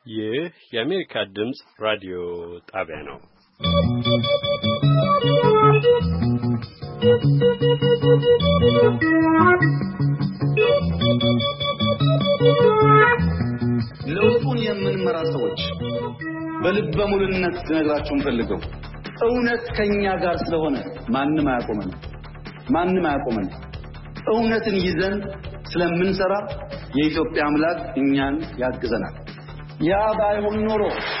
ይህ የአሜሪካ ድምጽ ራዲዮ ጣቢያ ነው። ለውጡን የምንመራ ሰዎች በልበ ሙሉነት ልነግራችሁ ፈልገው እውነት ከኛ ጋር ስለሆነ ማንም አያቆመን። እውነትን ይዘን ስለምንሰራ የኢትዮጵያ አምላክ እኛን ያግዘናል። ያ ባይሆን ኖሮ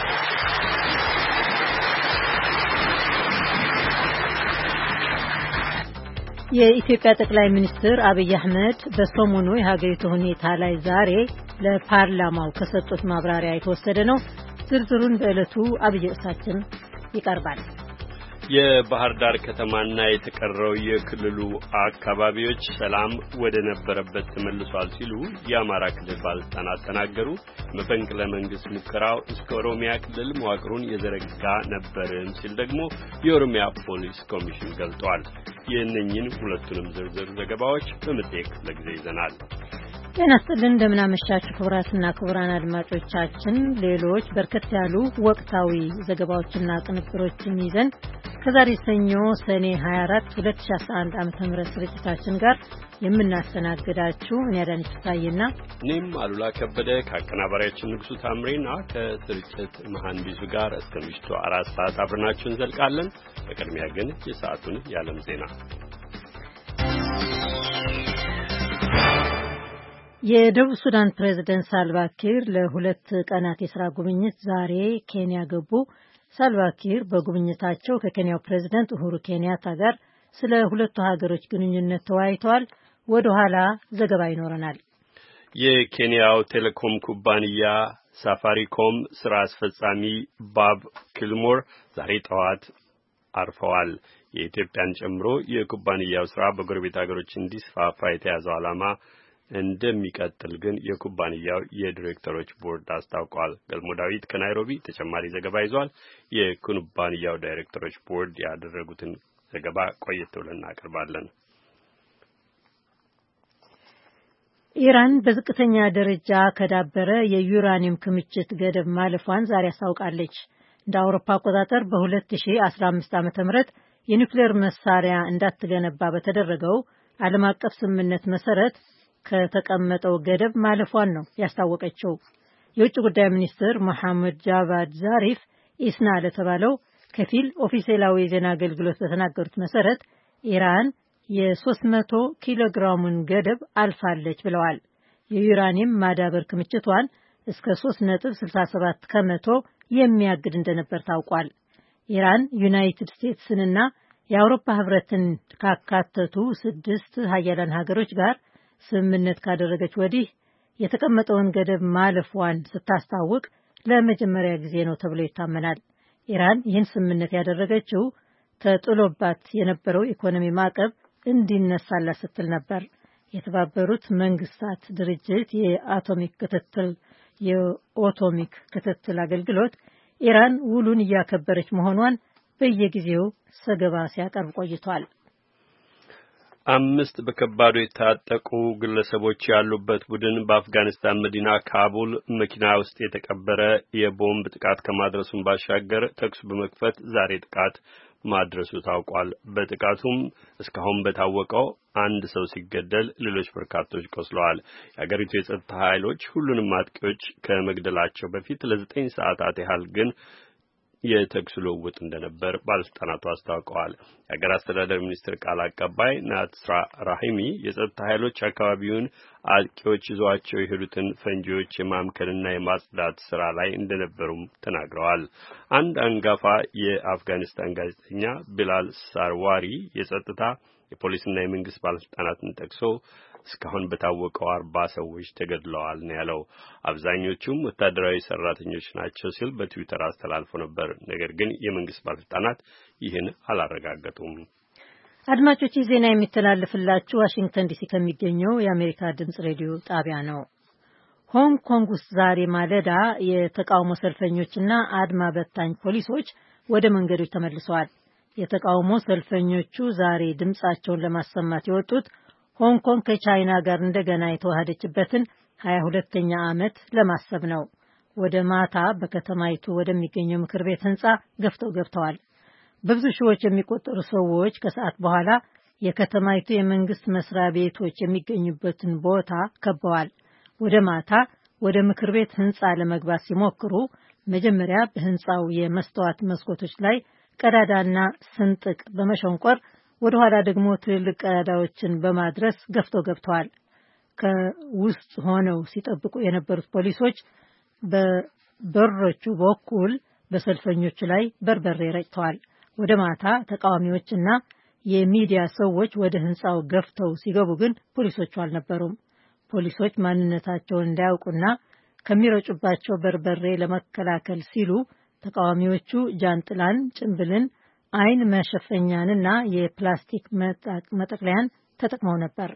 የኢትዮጵያ ጠቅላይ ሚኒስትር አብይ አህመድ በሰሞኑ የሀገሪቱ ሁኔታ ላይ ዛሬ ለፓርላማው ከሰጡት ማብራሪያ የተወሰደ ነው። ዝርዝሩን በዕለቱ አብይ ርዕሳችን ይቀርባል። የባህር ዳር ከተማና የተቀረው የክልሉ አካባቢዎች ሰላም ወደ ነበረበት ተመልሷል ሲሉ የአማራ ክልል ባለስልጣናት ተናገሩ። መፈንቅለ መንግስት ሙከራው እስከ ኦሮሚያ ክልል መዋቅሩን የዘረጋ ነበርም ሲል ደግሞ የኦሮሚያ ፖሊስ ኮሚሽን ገልጧል። የእነኝን ሁለቱንም ዝርዝር ዘገባዎች በመጽሔት ክፍለ ጊዜ ይዘናል። ጤና ይስጥልን፣ እንደምን አመሻችሁ ክቡራትና ክቡራን አድማጮቻችን። ሌሎች በርከት ያሉ ወቅታዊ ዘገባዎችና ቅንብሮችን ይዘን ከዛሬ ሰኞ ሰኔ 24 2011 ዓ.ም ስርጭታችን ጋር የምናስተናግዳችሁ እኔ አዳነች ፍስሐዬና እኔም አሉላ ከበደ ከአቀናባሪያችን ንጉሱ ታምሬና ከስርጭት መሐንዲሱ ጋር እስከ ምሽቱ 4 ሰዓት አብረናችሁ እንዘልቃለን። በቅድሚያ ግን የሰዓቱን የዓለም ዜና። የደቡብ ሱዳን ፕሬዝዳንት ሳልቫ ኪር ለሁለት ቀናት የሥራ ጉብኝት ዛሬ ኬንያ ገቡ። ሳልቫ ኪር በጉብኝታቸው ከኬንያው ፕሬዝዳንት ኡሁሩ ኬንያታ ጋር ስለ ሁለቱ ሀገሮች ግንኙነት ተወያይተዋል። ወደ ኋላ ዘገባ ይኖረናል። የኬንያው ቴሌኮም ኩባንያ ሳፋሪኮም ስራ አስፈጻሚ ባብ ኪልሞር ዛሬ ጠዋት አርፈዋል። የኢትዮጵያን ጨምሮ የኩባንያው ስራ በጎረቤት ሀገሮች እንዲስፋፋ የተያዘው ዓላማ እንደሚቀጥል ግን የኩባንያው የዲሬክተሮች ቦርድ አስታውቋል። ገልሞ ዳዊት ከናይሮቢ ተጨማሪ ዘገባ ይዟል። የኩባንያው ዳይሬክተሮች ቦርድ ያደረጉትን ዘገባ ቆየት ብለን እናቀርባለን። ኢራን በዝቅተኛ ደረጃ ከዳበረ የዩራኒየም ክምችት ገደብ ማለፏን ዛሬ አስታውቃለች። እንደ አውሮፓ አቆጣጠር በ2015 ዓ.ም የኒውክሌር መሳሪያ እንዳትገነባ በተደረገው ዓለም አቀፍ ስምምነት መሰረት ከተቀመጠው ገደብ ማለፏን ነው ያስታወቀችው። የውጭ ጉዳይ ሚኒስትር መሐመድ ጃቫድ ዛሪፍ ኢስና ለተባለው ከፊል ኦፊሴላዊ የዜና አገልግሎት በተናገሩት መሰረት ኢራን የ300 ኪሎ ግራሙን ገደብ አልፋለች ብለዋል። የዩራኒየም ማዳበር ክምችቷን እስከ 3.67 ከመቶ የሚያግድ እንደነበር ታውቋል። ኢራን ዩናይትድ ስቴትስንና የአውሮፓ ህብረትን ካካተቱ 6 ሀያላን ሀገሮች ጋር ስምምነት ካደረገች ወዲህ የተቀመጠውን ገደብ ማለፏን ስታስታውቅ ለመጀመሪያ ጊዜ ነው ተብሎ ይታመናል። ኢራን ይህን ስምምነት ያደረገችው ተጥሎባት የነበረው ኢኮኖሚ ማዕቀብ እንዲነሳላት ስትል ነበር። የተባበሩት መንግስታት ድርጅት የኦቶሚክ ክትትል አገልግሎት ኢራን ውሉን እያከበረች መሆኗን በየጊዜው ዘገባ ሲያቀርብ ቆይቷል። 5 በከባዱ የታጠቁ ግለሰቦች ያሉበት ቡድን በአፍጋኒስታን መዲና ካቡል መኪና ውስጥ የተቀበረ የቦምብ ጥቃት ከማድረሱም ባሻገር ተኩስ በመክፈት ዛሬ ጥቃት ማድረሱ ታውቋል። በጥቃቱም እስካሁን በታወቀው አንድ ሰው ሲገደል ሌሎች በርካቶች ቆስለዋል። የአገሪቱ የጸጥታ ኃይሎች ሁሉንም አጥቂዎች ከመግደላቸው በፊት ለ9 ሰዓታት ያህል ግን የተኩስ ልውውጥ እንደነበር ባለስልጣናቱ አስታውቀዋል። የአገር አስተዳደር ሚኒስትር ቃል አቀባይ ናትስራ ራሂሚ የጸጥታ ኃይሎች አካባቢውን አጥቂዎች ይዟቸው የሄዱትን ፈንጂዎች የማምከንና የማጽዳት ስራ ላይ እንደነበሩም ተናግረዋል። አንድ አንጋፋ የአፍጋኒስታን ጋዜጠኛ ቢላል ሳርዋሪ የጸጥታ የፖሊስና የመንግስት ባለስልጣናትን ጠቅሶ እስካሁን በታወቀው 40 ሰዎች ተገድለዋል ነው ያለው። አብዛኞቹም ወታደራዊ ሰራተኞች ናቸው ሲል በትዊተር አስተላልፎ ነበር። ነገር ግን የመንግስት ባለስልጣናት ይህን አላረጋገጡም። አድማጮች ዜና የሚተላለፍላችሁ ዋሽንግተን ዲሲ ከሚገኘው የአሜሪካ ድምጽ ሬዲዮ ጣቢያ ነው። ሆንግ ኮንግ ውስጥ ዛሬ ማለዳ የተቃውሞ ሰልፈኞችና አድማ በታኝ ፖሊሶች ወደ መንገዶች ተመልሰዋል። የተቃውሞ ሰልፈኞቹ ዛሬ ድምጻቸውን ለማሰማት የወጡት ሆንግ ኮንግ ከቻይና ጋር እንደገና የተዋሃደችበትን 22ኛ ዓመት ለማሰብ ነው። ወደ ማታ በከተማይቱ ወደሚገኘው ምክር ቤት ህንጻ ገፍተው ገብተዋል። በብዙ ሺዎች የሚቆጠሩ ሰዎች ከሰዓት በኋላ የከተማይቱ የመንግስት መስሪያ ቤቶች የሚገኙበትን ቦታ ከበዋል። ወደ ማታ ወደ ምክር ቤት ህንጻ ለመግባት ሲሞክሩ መጀመሪያ በህንጻው የመስታወት መስኮቶች ላይ ቀዳዳና ስንጥቅ በመሸንቆር ወደ ኋላ ደግሞ ትልልቅ ቀዳዳዎችን በማድረስ ገፍተው ገብተዋል። ከውስጥ ሆነው ሲጠብቁ የነበሩት ፖሊሶች በበሮቹ በኩል በሰልፈኞቹ ላይ በርበሬ ረጭተዋል። ወደ ማታ ተቃዋሚዎችና የሚዲያ ሰዎች ወደ ህንጻው ገፍተው ሲገቡ ግን ፖሊሶቹ አልነበሩም። ፖሊሶች ማንነታቸውን እንዳያውቁና ከሚረጩባቸው በርበሬ ለመከላከል ሲሉ ተቃዋሚዎቹ ጃንጥላን፣ ጭንብልን፣ አይን መሸፈኛንና የፕላስቲክ መጠቅለያን ተጠቅመው ነበር።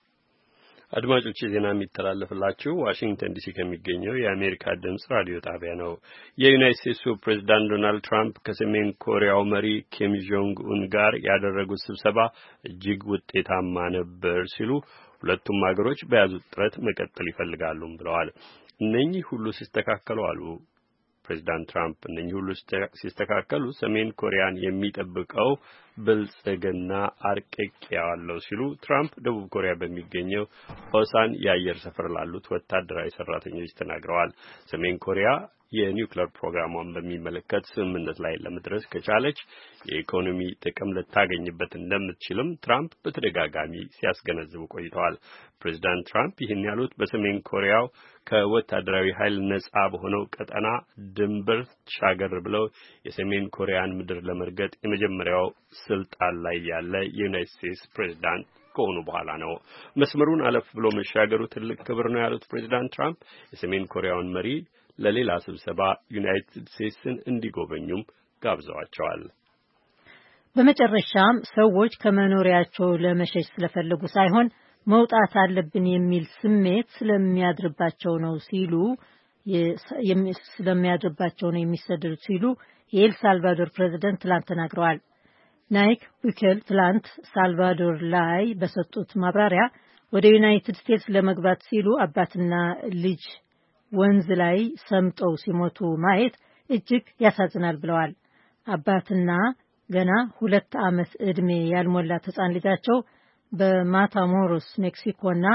አድማጮች ዜና የሚተላለፍላችሁ ዋሽንግተን ዲሲ ከሚገኘው የአሜሪካ ድምጽ ራዲዮ ጣቢያ ነው። የዩናይትድ ስቴትሱ ፕሬዝዳንት ዶናልድ ትራምፕ ከሰሜን ኮሪያው መሪ ኪም ጆንግ ኡን ጋር ያደረጉት ስብሰባ እጅግ ውጤታማ ነበር ሲሉ ሁለቱም ሀገሮች በያዙት ጥረት መቀጠል ይፈልጋሉ ብለዋል። እነኚህ ሁሉ ሲስተካከሉ አሉ ፕሬዝዳንት ትራምፕ እነኚህ ሁሉ ሲስተካከሉ ሰሜን ኮሪያን የሚጠብቀው ብልጽግና አርቀቂያለው ሲሉ ትራምፕ ደቡብ ኮሪያ በሚገኘው ኦሳን የአየር ሰፈር ላሉት ወታደራዊ ሰራተኞች ተናግረዋል። ሰሜን ኮሪያ የኒውክሌር ፕሮግራሟን በሚመለከት ስምምነት ላይ ለመድረስ ከቻለች የኢኮኖሚ ጥቅም ልታገኝበት እንደምትችልም ትራምፕ በተደጋጋሚ ሲያስገነዝቡ ቆይተዋል። ፕሬዝዳንት ትራምፕ ይህን ያሉት በሰሜን ኮሪያው ከወታደራዊ ኃይል ነጻ በሆነው ቀጠና ድንበር ሻገር ብለው የሰሜን ኮሪያን ምድር ለመርገጥ የመጀመሪያው ስልጣን ላይ ያለ የዩናይትድ ስቴትስ ፕሬዝዳንት ከሆኑ በኋላ ነው። መስመሩን አለፍ ብሎ መሻገሩ ትልቅ ክብር ነው ያሉት ፕሬዝዳንት ትራምፕ የሰሜን ኮሪያውን መሪ ለሌላ ስብሰባ ዩናይትድ ስቴትስን እንዲጎበኙም ጋብዘዋቸዋል። በመጨረሻም ሰዎች ከመኖሪያቸው ለመሸሽ ስለፈለጉ ሳይሆን መውጣት አለብን የሚል ስሜት ስለሚያድርባቸው ነው የሚሰደዱት ሲሉ የኤል ሳልቫዶር ፕሬዝዳንት ትላንት ተናግረዋል። ናይክ ቡኬል ትላንት ሳልቫዶር ላይ በሰጡት ማብራሪያ ወደ ዩናይትድ ስቴትስ ለመግባት ሲሉ አባትና ልጅ ወንዝ ላይ ሰምጠው ሲሞቱ ማየት እጅግ ያሳዝናል ብለዋል። አባትና ገና 2 ዓመት ዕድሜ ያልሞላት ሕፃን ልጃቸው በማታሞሮስ ሜክሲኮና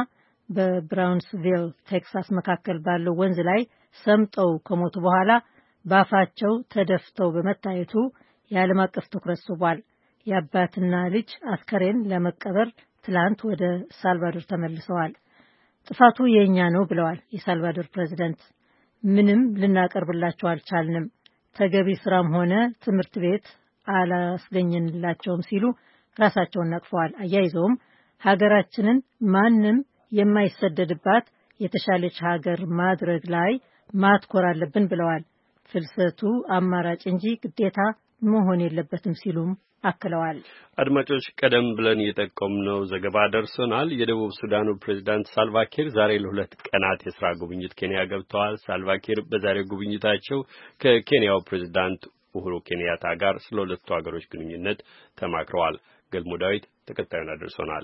በብራውንስቪል ቴክሳስ መካከል ባለው ወንዝ ላይ ሰምጠው ከሞቱ በኋላ ባፋቸው ተደፍተው በመታየቱ የዓለም አቀፍ ትኩረት ስቧል። የአባትና ልጅ አስከሬን ለመቀበር ትላንት ወደ ሳልቫዶር ተመልሰዋል። ጥፋቱ የኛ ነው ብለዋል የሳልቫዶር ፕሬዝዳንት። ምንም ልናቀርብላቸው አልቻልንም፣ ተገቢ ስራም ሆነ ትምህርት ቤት አላስገኘንላቸውም ሲሉ ራሳቸውን ነቅፈዋል። አያይዘውም ሀገራችንን ማንም የማይሰደድባት የተሻለች ሀገር ማድረግ ላይ ማትኮር አለብን ብለዋል። ፍልሰቱ አማራጭ እንጂ ግዴታ መሆን የለበትም ሲሉም አክለዋል። አድማጮች ቀደም ብለን የጠቆምነው ዘገባ ደርሶናል። የደቡብ ሱዳኑ ፕሬዝዳንት ሳልቫኪር ዛሬ ለ2 ቀናት የሥራ ጉብኝት ኬንያ ገብተዋል። ሳልቫኪር በዛሬው ጉብኝታቸው ከኬንያው ፕሬዝዳንት ኡሁሩ ኬንያታ ጋር ስለ ሁለቱ ሀገሮች ግንኙነት ተማክረዋል። ገልሞ ዳዊት ተከታዩን አድርሶናል።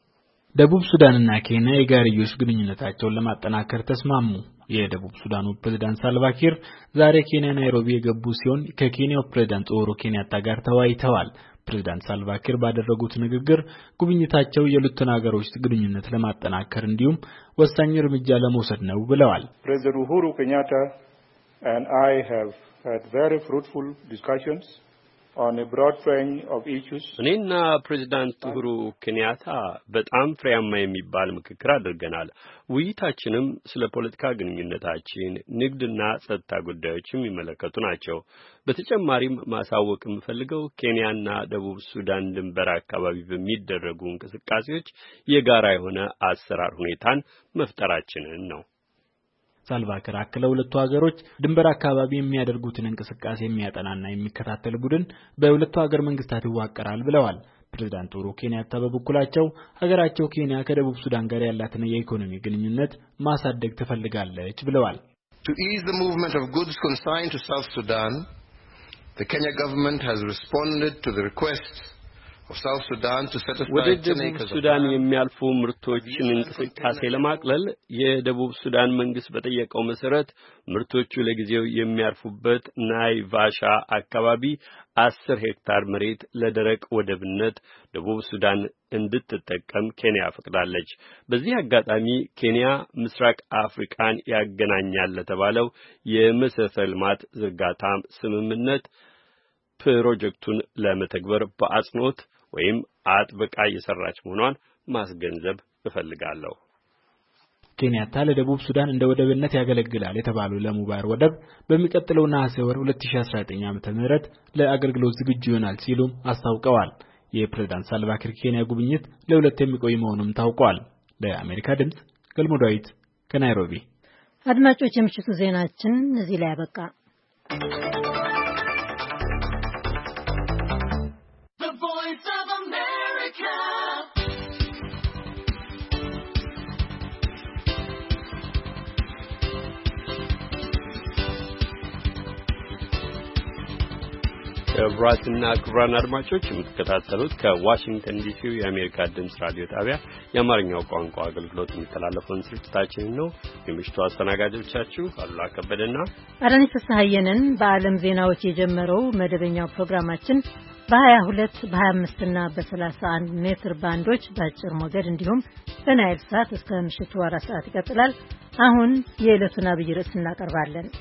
ደቡብ ሱዳንና ኬንያ የጋርዮሽ ግንኙነታቸውን ለማጠናከር ተስማሙ። የደቡብ ሱዳኑ ፕሬዝዳንት ሳልቫኪር ዛሬ ኬንያ ናይሮቢ የገቡ ሲሆን ከኬንያው ፕሬዝዳንት ኡሁሩ ኬንያታ ጋር ተወያይተዋል። ፕሬዝዳንት ሳልቫኪር ባደረጉት ንግግር ጉብኝታቸው የሁለቱን ሀገሮች ግንኙነት ለማጠናከር እንዲሁም ወሳኝ እርምጃ ለመውሰድ ነው ብለዋል። ፕሬዝዳንት ኡሁሩ ኬንያታ and I have had very fruitful discussions on a broad range of issues. እኔና ፕሬዝዳንት ኡሁሩ ኬንያታ በጣም ፍሬያማ የሚባል ምክክር አድርገናል። ውይይታችንም ስለ ፖለቲካ ግንኙነታችን፣ ንግድና ጸጥታ ጉዳዮችም የሚመለከቱ ናቸው። በተጨማሪም ማሳወቅ የምፈልገው ኬንያና ደቡብ ሱዳን ድንበር አካባቢ በሚደረጉ እንቅስቃሴዎች የጋራ የሆነ አሰራር ሁኔታን መፍጠራችንን ነው። ሳልቫኪር አክለው ሁለቱ ሀገሮች ድንበር አካባቢ የሚያደርጉትን እንቅስቃሴ የሚያጠናና የሚከታተል ቡድን በሁለቱ ሀገር መንግስታት ይዋቀራል ብለዋል። ፕሬዝዳንት ኡሁሩ ኬንያታ በበኩላቸው ሀገራቸው ኬንያ ከደቡብ ሱዳን ጋር ያላትን የኢኮኖሚ ግንኙነት ማሳደግ ትፈልጋለች ብለዋል። To ease the movement of goods consigned to South Sudan, the Kenya government has responded to the request of South Sudan to satisfy ወደ ደቡብ ሱዳን የሚያልፉ ምርቶችን እንቅስቃሴ ለማቅለል የደቡብ ሱዳን መንግስት በጠየቀው መሰረት ምርቶቹ ለጊዜው የሚያርፉበት ናይቫሻ አካባቢ 10 ሄክታር መሬት ለደረቅ ወደብነት ደቡብ ሱዳን እንድትጠቀም ኬንያ ፈቅዳለች። በዚህ አጋጣሚ ኬንያ ምስራቅ አፍሪካን ያገናኛል ለተባለው የመሰረተ ልማት ዝርጋታ ስምምነት ፕሮጀክቱን ለመተግበር በአጽንኦት ወይም አጥብቃ እየሰራች መሆኗን ማስገንዘብ እፈልጋለሁ። ኬንያታ ለደቡብ ሱዳን እንደ ወደብነት ያገለግላል የተባለው ለሙባር ወደብ በሚቀጥለው ነሐሴ ወር 2019 ዓ.ም ለአገልግሎት ዝግጁ ይሆናል ሲሉም አስታውቀዋል። የፕሬዝዳንት ሳልቫኪር ኬንያ ጉብኝት ለሁለት የሚቆይ መሆኑም ታውቋል። ለአሜሪካ ድምጽ ገልሞ ዳዊት ከናይሮቢ። አድማጮች የምሽቱ ዜናችን እዚህ ላይ ያበቃ። ክቡራትና ክቡራን አድማጮች የምትከታተሉት ከዋሽንግተን ዲሲ የአሜሪካ ድምጽ ራዲዮ ጣቢያ የአማርኛው ቋንቋ አገልግሎት የሚተላለፈውን ስርጭታችንን ነው። የምሽቱ አስተናጋጆቻችሁ አሉላ ከበደና አዳነች ፍስሐየንን። በዓለም ዜናዎች የጀመረው መደበኛው ፕሮግራማችን በ22 በ25 እና በ31 ሜትር ባንዶች በአጭር ሞገድ እንዲሁም በናይል ሳት እስከ ምሽቱ 4 ሰዓት ይቀጥላል። አሁን የዕለቱን አብይ ርዕስ እናቀርባለን።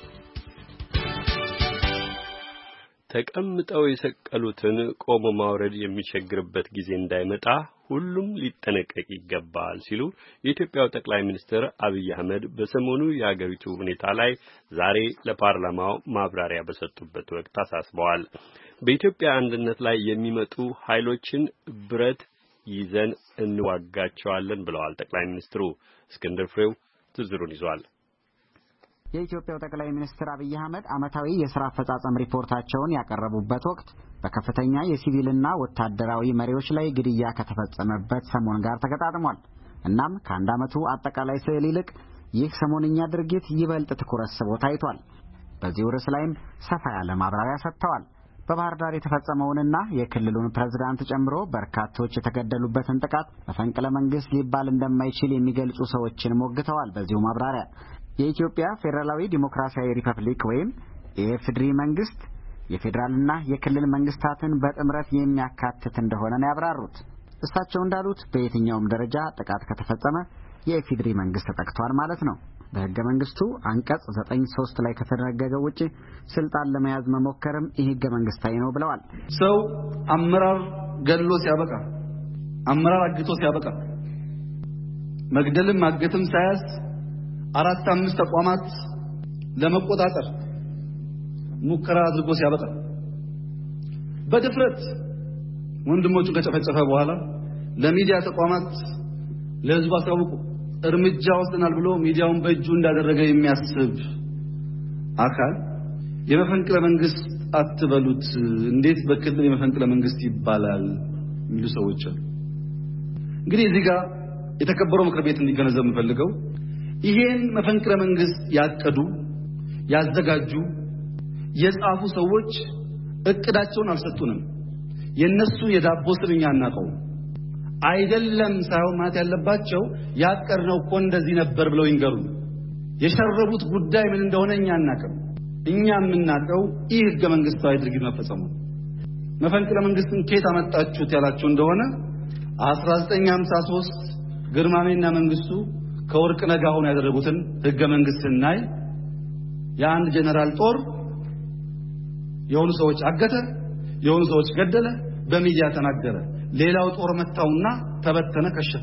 ተቀምጠው የሰቀሉትን ቆሞ ማውረድ የሚቸግርበት ጊዜ እንዳይመጣ ሁሉም ሊጠነቀቅ ይገባል ሲሉ የኢትዮጵያው ጠቅላይ ሚኒስትር አብይ አህመድ በሰሞኑ የአገሪቱ ሁኔታ ላይ ዛሬ ለፓርላማው ማብራሪያ በሰጡበት ወቅት አሳስበዋል። በኢትዮጵያ አንድነት ላይ የሚመጡ ኃይሎችን ብረት ይዘን እንዋጋቸዋለን ብለዋል ጠቅላይ ሚኒስትሩ። እስክንድር ፍሬው ዝርዝሩን ይዟል። የኢትዮጵያው ጠቅላይ ሚኒስትር አብይ አህመድ ዓመታዊ የሥራ አፈጻጸም ሪፖርታቸውን ያቀረቡበት ወቅት በከፍተኛ የሲቪልና ወታደራዊ መሪዎች ላይ ግድያ ከተፈጸመበት ሰሞን ጋር ተገጣጥሟል። እናም ከአንድ ዓመቱ አጠቃላይ ስዕል ይልቅ ይህ ሰሞንኛ ድርጊት ይበልጥ ትኩረት ስቦ ታይቷል። በዚሁ ርዕስ ላይም ሰፋ ያለ ማብራሪያ ሰጥተዋል። በባህር ዳር የተፈጸመውንና የክልሉን ፕሬዝዳንት ጨምሮ በርካቶች የተገደሉበትን ጥቃት መፈንቅለ መንግስት ሊባል እንደማይችል የሚገልጹ ሰዎችን ሞግተዋል። በዚሁ ማብራሪያ የኢትዮጵያ ፌዴራላዊ ዲሞክራሲያዊ ሪፐብሊክ ወይም የኢፌዴሪ መንግስት የፌዴራልና የክልል መንግስታትን በጥምረት የሚያካትት እንደሆነ ነው ያብራሩት። እሳቸው እንዳሉት በየትኛውም ደረጃ ጥቃት ከተፈጸመ የኢፌዴሪ መንግስት ተጠቅቷል ማለት ነው። በህገ መንግስቱ አንቀጽ 9(3) ላይ ከተደነገገው ውጪ ስልጣን ለመያዝ መሞከርም ይህ ህገ መንግስታዊ ነው ብለዋል። ሰው አመራር ገድሎ ሲያበቃ፣ አመራር አግቶ ሲያበቃ፣ መግደልም ማገትም ሳያስ 4-5 ተቋማት ለመቆጣጠር ሙከራ አድርጎ ሲያበቃ በድፍረት ወንድሞቹ ከጨፈጨፈ በኋላ ለሚዲያ ተቋማት ለህዝብ አሳውቁ እርምጃ ወስደናል ብሎ ሚዲያውን በእጁ እንዳደረገ የሚያስብ አካል የመፈንቅለ መንግስት አትበሉት፣ እንዴት በክልል የመፈንቅለ መንግስት ይባላል የሚሉ ሰዎች አሉ። እንግዲህ እዚህ ጋር የተከበረው ምክር ቤት እንዲገነዘብ የምፈልገው ይሄን መፈንቅለ መንግስት ያቀዱ ያዘጋጁ የጻፉ ሰዎች እቅዳቸውን አልሰጡንም። የነሱ የዳቦ ስርኛ እናቀው አይደለም ሳይሆን ማለት ያለባቸው ያቀርነው እኮ እንደዚህ ነበር ብለው ይንገሩ። የሸረቡት ጉዳይ ምን እንደሆነ እኛ እናቀም። እኛ የምናቀው ይህ ህገ መንግስታዊ ድርጊት መፈጸሙ። መፈንቅለ መንግስትን ከየት አመጣችሁት ያላችሁ እንደሆነ 1953 ግርማሜና መንግስቱ ከወርቅ ነጋሁን ያደረጉትን ህገ መንግስት ስናይ የአንድ ጀነራል ጦር የሆኑ ሰዎች አገተ፣ የሆኑ ሰዎች ገደለ፣ በሚዲያ ተናገረ። ሌላው ጦር መታውና ተበተነ፣ ከሸፈ።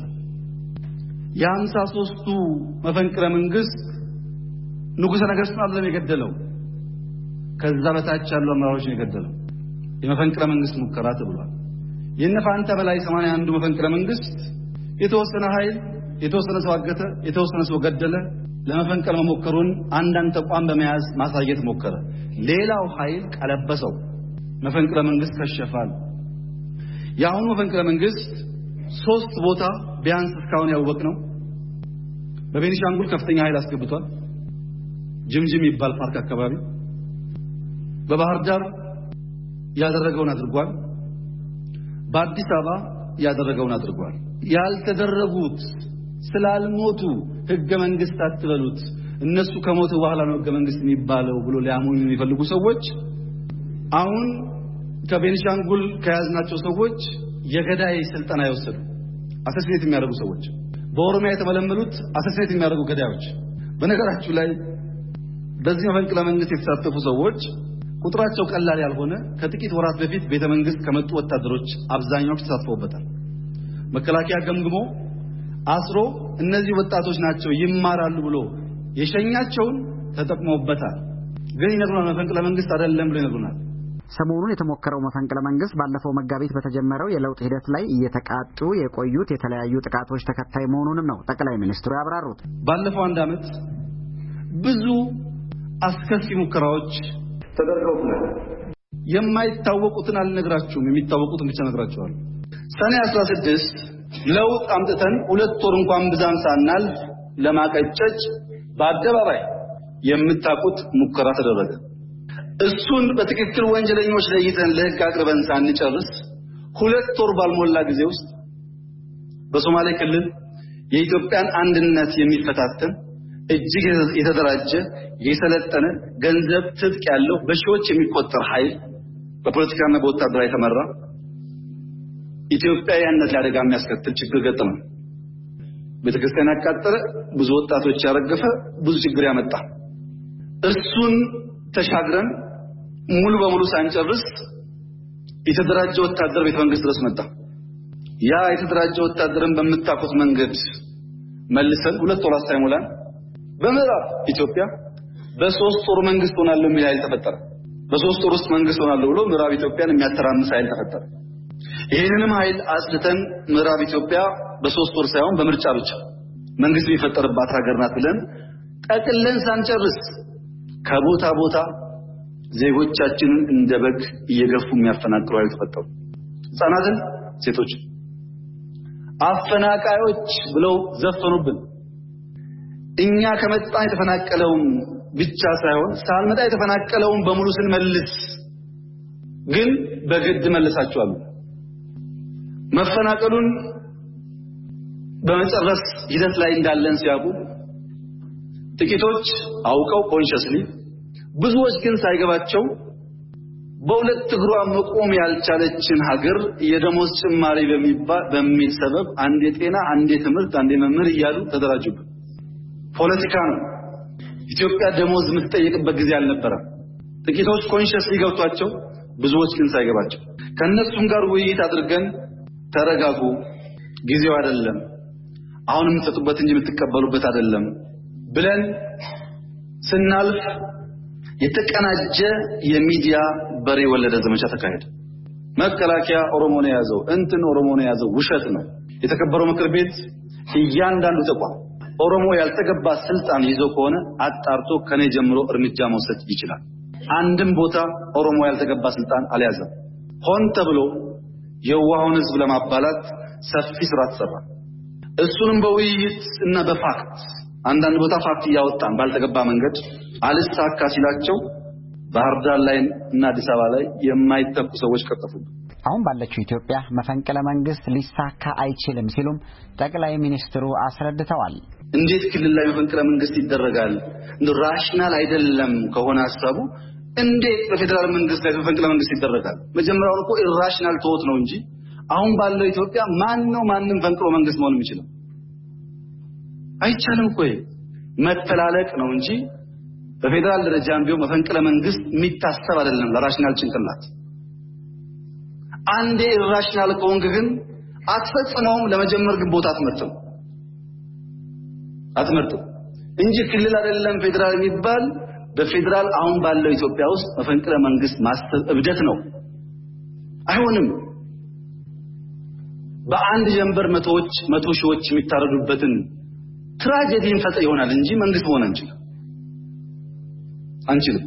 የ53ቱ መፈንቅለ መንግስት ንጉሠ ነገሥቱን አይደለም የገደለው፣ ከዛ በታች ያሉ አመራሮችን የገደለው የመፈንቅለ መንግስት ሙከራ ተብሏል። የነፋንታ በላይ 81 መፈንቅለ መንግስት የተወሰነ ኃይል የተወሰነ ሰው አገተ፣ የተወሰነ ሰው ገደለ። ለመፈንቀል መሞከሩን አንዳንድ ተቋም በመያዝ ማሳየት ሞከረ። ሌላው ኃይል ቀለበሰው፣ መፈንቅለ መንግስት ከሸፋል። የአሁኑ መፈንቅለ መንግስት 3 ቦታ ቢያንስ እስካሁን ያወቅነው በቤኒሻንጉል ከፍተኛ ኃይል አስገብቷል። ጅምጅም ይባል ፓርክ አካባቢ በባህር ዳር ያደረገውን አድርጓል። በአዲስ አበባ ያደረገውን አድርጓል። ያልተደረጉት ስላልሞቱ ህገ መንግስት አትበሉት እነሱ ከሞቱ በኋላ ነው ህገ መንግስት የሚባለው ብሎ ሊያምኑ የሚፈልጉ ሰዎች አሁን ከቤኒሻንጉል ከያዝናቸው ሰዎች የገዳይ ስልጠና ይወሰዱ አሰስኔት የሚያደርጉ ሰዎች በኦሮሚያ የተመለመሉት አሰስኔት የሚያደርጉ ገዳዮች በነገራችሁ ላይ በዚህ መፈንቅለ መንግስት የተሳተፉ ሰዎች ቁጥራቸው ቀላል ያልሆነ ከጥቂት ወራት በፊት ቤተ መንግስት ከመጡ ወታደሮች አብዛኛዎቹ ተሳትፈውበታል። መከላከያ ገምግሞ አስሮ እነዚህ ወጣቶች ናቸው ይማራሉ ብሎ የሸኛቸውን ተጠቅመውበታል። ግን ይነግሩናል መፈንቅለ መንግስት አይደለም ብሎ ይነግሩናል። ሰሞኑን የተሞከረው መፈንቅለ መንግስት ባለፈው መጋቢት በተጀመረው የለውጥ ሂደት ላይ እየተቃጡ የቆዩት የተለያዩ ጥቃቶች ተከታይ መሆኑንም ነው ጠቅላይ ሚኒስትሩ ያብራሩት። ባለፈው አንድ አመት ብዙ አስከፊ ሙከራዎች ተደርገውብናል። የማይታወቁትን አልነግራችሁም፣ የሚታወቁትን ብቻ ነግራችኋለሁ። ሰኔ 16 ለውጥ አምጥተን 2 ወር እንኳን ብዛም ሳናልፍ ለማቀጨጭ በአደባባይ የምታቁት ሙከራ ተደረገ። እሱን በትክክል ወንጀለኞች ለይተን ለህግ አቅርበን ሳንጨርስ 2 ወር ባልሞላ ጊዜ ውስጥ በሶማሌ ክልል የኢትዮጵያን አንድነት የሚፈታተን እጅግ የተደራጀ የሰለጠነ ገንዘብ ትጥቅ ያለው በሺዎች የሚቆጠር ኃይል በፖለቲካና በወታደራዊ ተመራ ኢትዮጵያዊነት ያደጋ የሚያስከትል ችግር ገጠመ። ቤተክርስቲያን ያቃጠለ፣ ብዙ ወጣቶች ያረገፈ፣ ብዙ ችግር ያመጣ። እርሱን ተሻግረን ሙሉ በሙሉ ሳንጨርስ የተደራጀ ወታደር ቤተ መንግስት ድረስ መጣ። ያ የተደራጀ ወታደርን በመታቆት መንገድ መልሰን 2 ወራት ሳይሞላን በምዕራብ ኢትዮጵያ በ3 ወር መንግስት ሆናለሁ የሚል ኃይል ተፈጠረ። በ3 ወር ውስጥ መንግስት ሆናለሁ ብሎ ምዕራብ ኢትዮጵያን የሚያተራምስ ኃይል ተፈጠረ። ይሄንንም ኃይል አስልተን ምዕራብ ኢትዮጵያ በ3 ወር ሳይሆን በምርጫ ብቻ መንግስት የሚፈጠርባት ሀገር ናት ብለን ጠቅለን ሳንጨርስ ከቦታ ቦታ ዜጎቻችንን እንደበግ እየገፉ የሚያፈናቅሉ ኃይል ተፈጠሩ። ህፃናትን፣ ሴቶች አፈናቃዮች ብለው ዘፈኑብን። እኛ ከመጣ የተፈናቀለውን ብቻ ሳይሆን ሳልመጣ የተፈናቀለውን በሙሉ ስንመልስ ግን በግድ መልሳቸዋል። መፈናቀሉን በመጨረስ ሂደት ላይ እንዳለን ሲያውቁ ጥቂቶች አውቀው ኮንሺየስሊ፣ ብዙዎች ግን ሳይገባቸው በሁለት እግሯ መቆም ያልቻለችን ሀገር የደሞዝ ጭማሪ በሚል ሰበብ አንዴ ጤና፣ አንዴ ትምህርት፣ አንዴ መምህር እያሉ ተደራጁብን። ፖለቲካ ነው። ኢትዮጵያ ደሞዝ የምትጠይቅበት ጊዜ አልነበረም። ጥቂቶች ኮንሺየስሊ ገብቷቸው፣ ብዙዎች ግን ሳይገባቸው ከነሱም ጋር ውይይት አድርገን ተረጋጉ፣ ጊዜው አይደለም፣ አሁን የምትሰጡበት እንጂ የምትቀበሉበት አይደለም ብለን ስናልፍ የተቀናጀ የሚዲያ በሬ ወለደ ዘመቻ ተካሄደ። መከላከያ ኦሮሞ ነው ያዘው፣ እንትን ኦሮሞ ነው ያዘው፣ ውሸት ነው። የተከበረው ምክር ቤት እያንዳንዱ ተቋም ኦሮሞ ያልተገባ ስልጣን ይዞ ከሆነ አጣርቶ ከኔ ጀምሮ እርምጃ መውሰድ ይችላል። አንድም ቦታ ኦሮሞ ያልተገባ ስልጣን አልያዘም። ሆን ተብሎ የዋሁን ህዝብ ለማባላት ሰፊ ስራ ተሰራ። እሱንም በውይይት እና በፋክት አንዳንድ ቦታ ፋክት እያወጣን ባልተገባ መንገድ አልሳካ ሲላቸው ባህር ዳር ላይ እና አዲስ አበባ ላይ የማይተኩ ሰዎች ቀጠፉ። አሁን ባለችው ኢትዮጵያ መፈንቅለ መንግስት ሊሳካ አይችልም ሲሉም ጠቅላይ ሚኒስትሩ አስረድተዋል። እንዴት ክልል ላይ መፈንቅለ መንግስት ይደረጋል? ራሽናል አይደለም ከሆነ ሐሳቡ እንዴት በፌደራል መንግስት ላይ መፈንቅለ መንግስት ይደረጋል? መጀመሪያው እኮ ኢራሽናል ተውት ነው እንጂ አሁን ባለው ኢትዮጵያ ማንም ፈንቅሎ መንግስት መሆን የሚችለው አይቻልም እኮ። መተላለቅ ነው እንጂ በፌደራል ደረጃም ቢሆን መፈንቅለ መንግስት የሚታሰብ አይደለም ለራሽናል ጭንቅላት። አንዴ ኢራሽናል ከሆንክ ግን አትፈጽመውም። ለመጀመር ግን ቦታ አትመርጥም እንጂ ክልል አይደለም ፌደራል የሚባል በፌደራል አሁን ባለው ኢትዮጵያ ውስጥ መፈንቅለ መንግስት ማሰብ እብደት ነው። አይሆንም። በአንድ ጀንበር መቶ ሺዎች የሚታረዱበትን ትራጀዲ እንፈጥር ይሆናል እንጂ መንግስት መሆን አንችልም።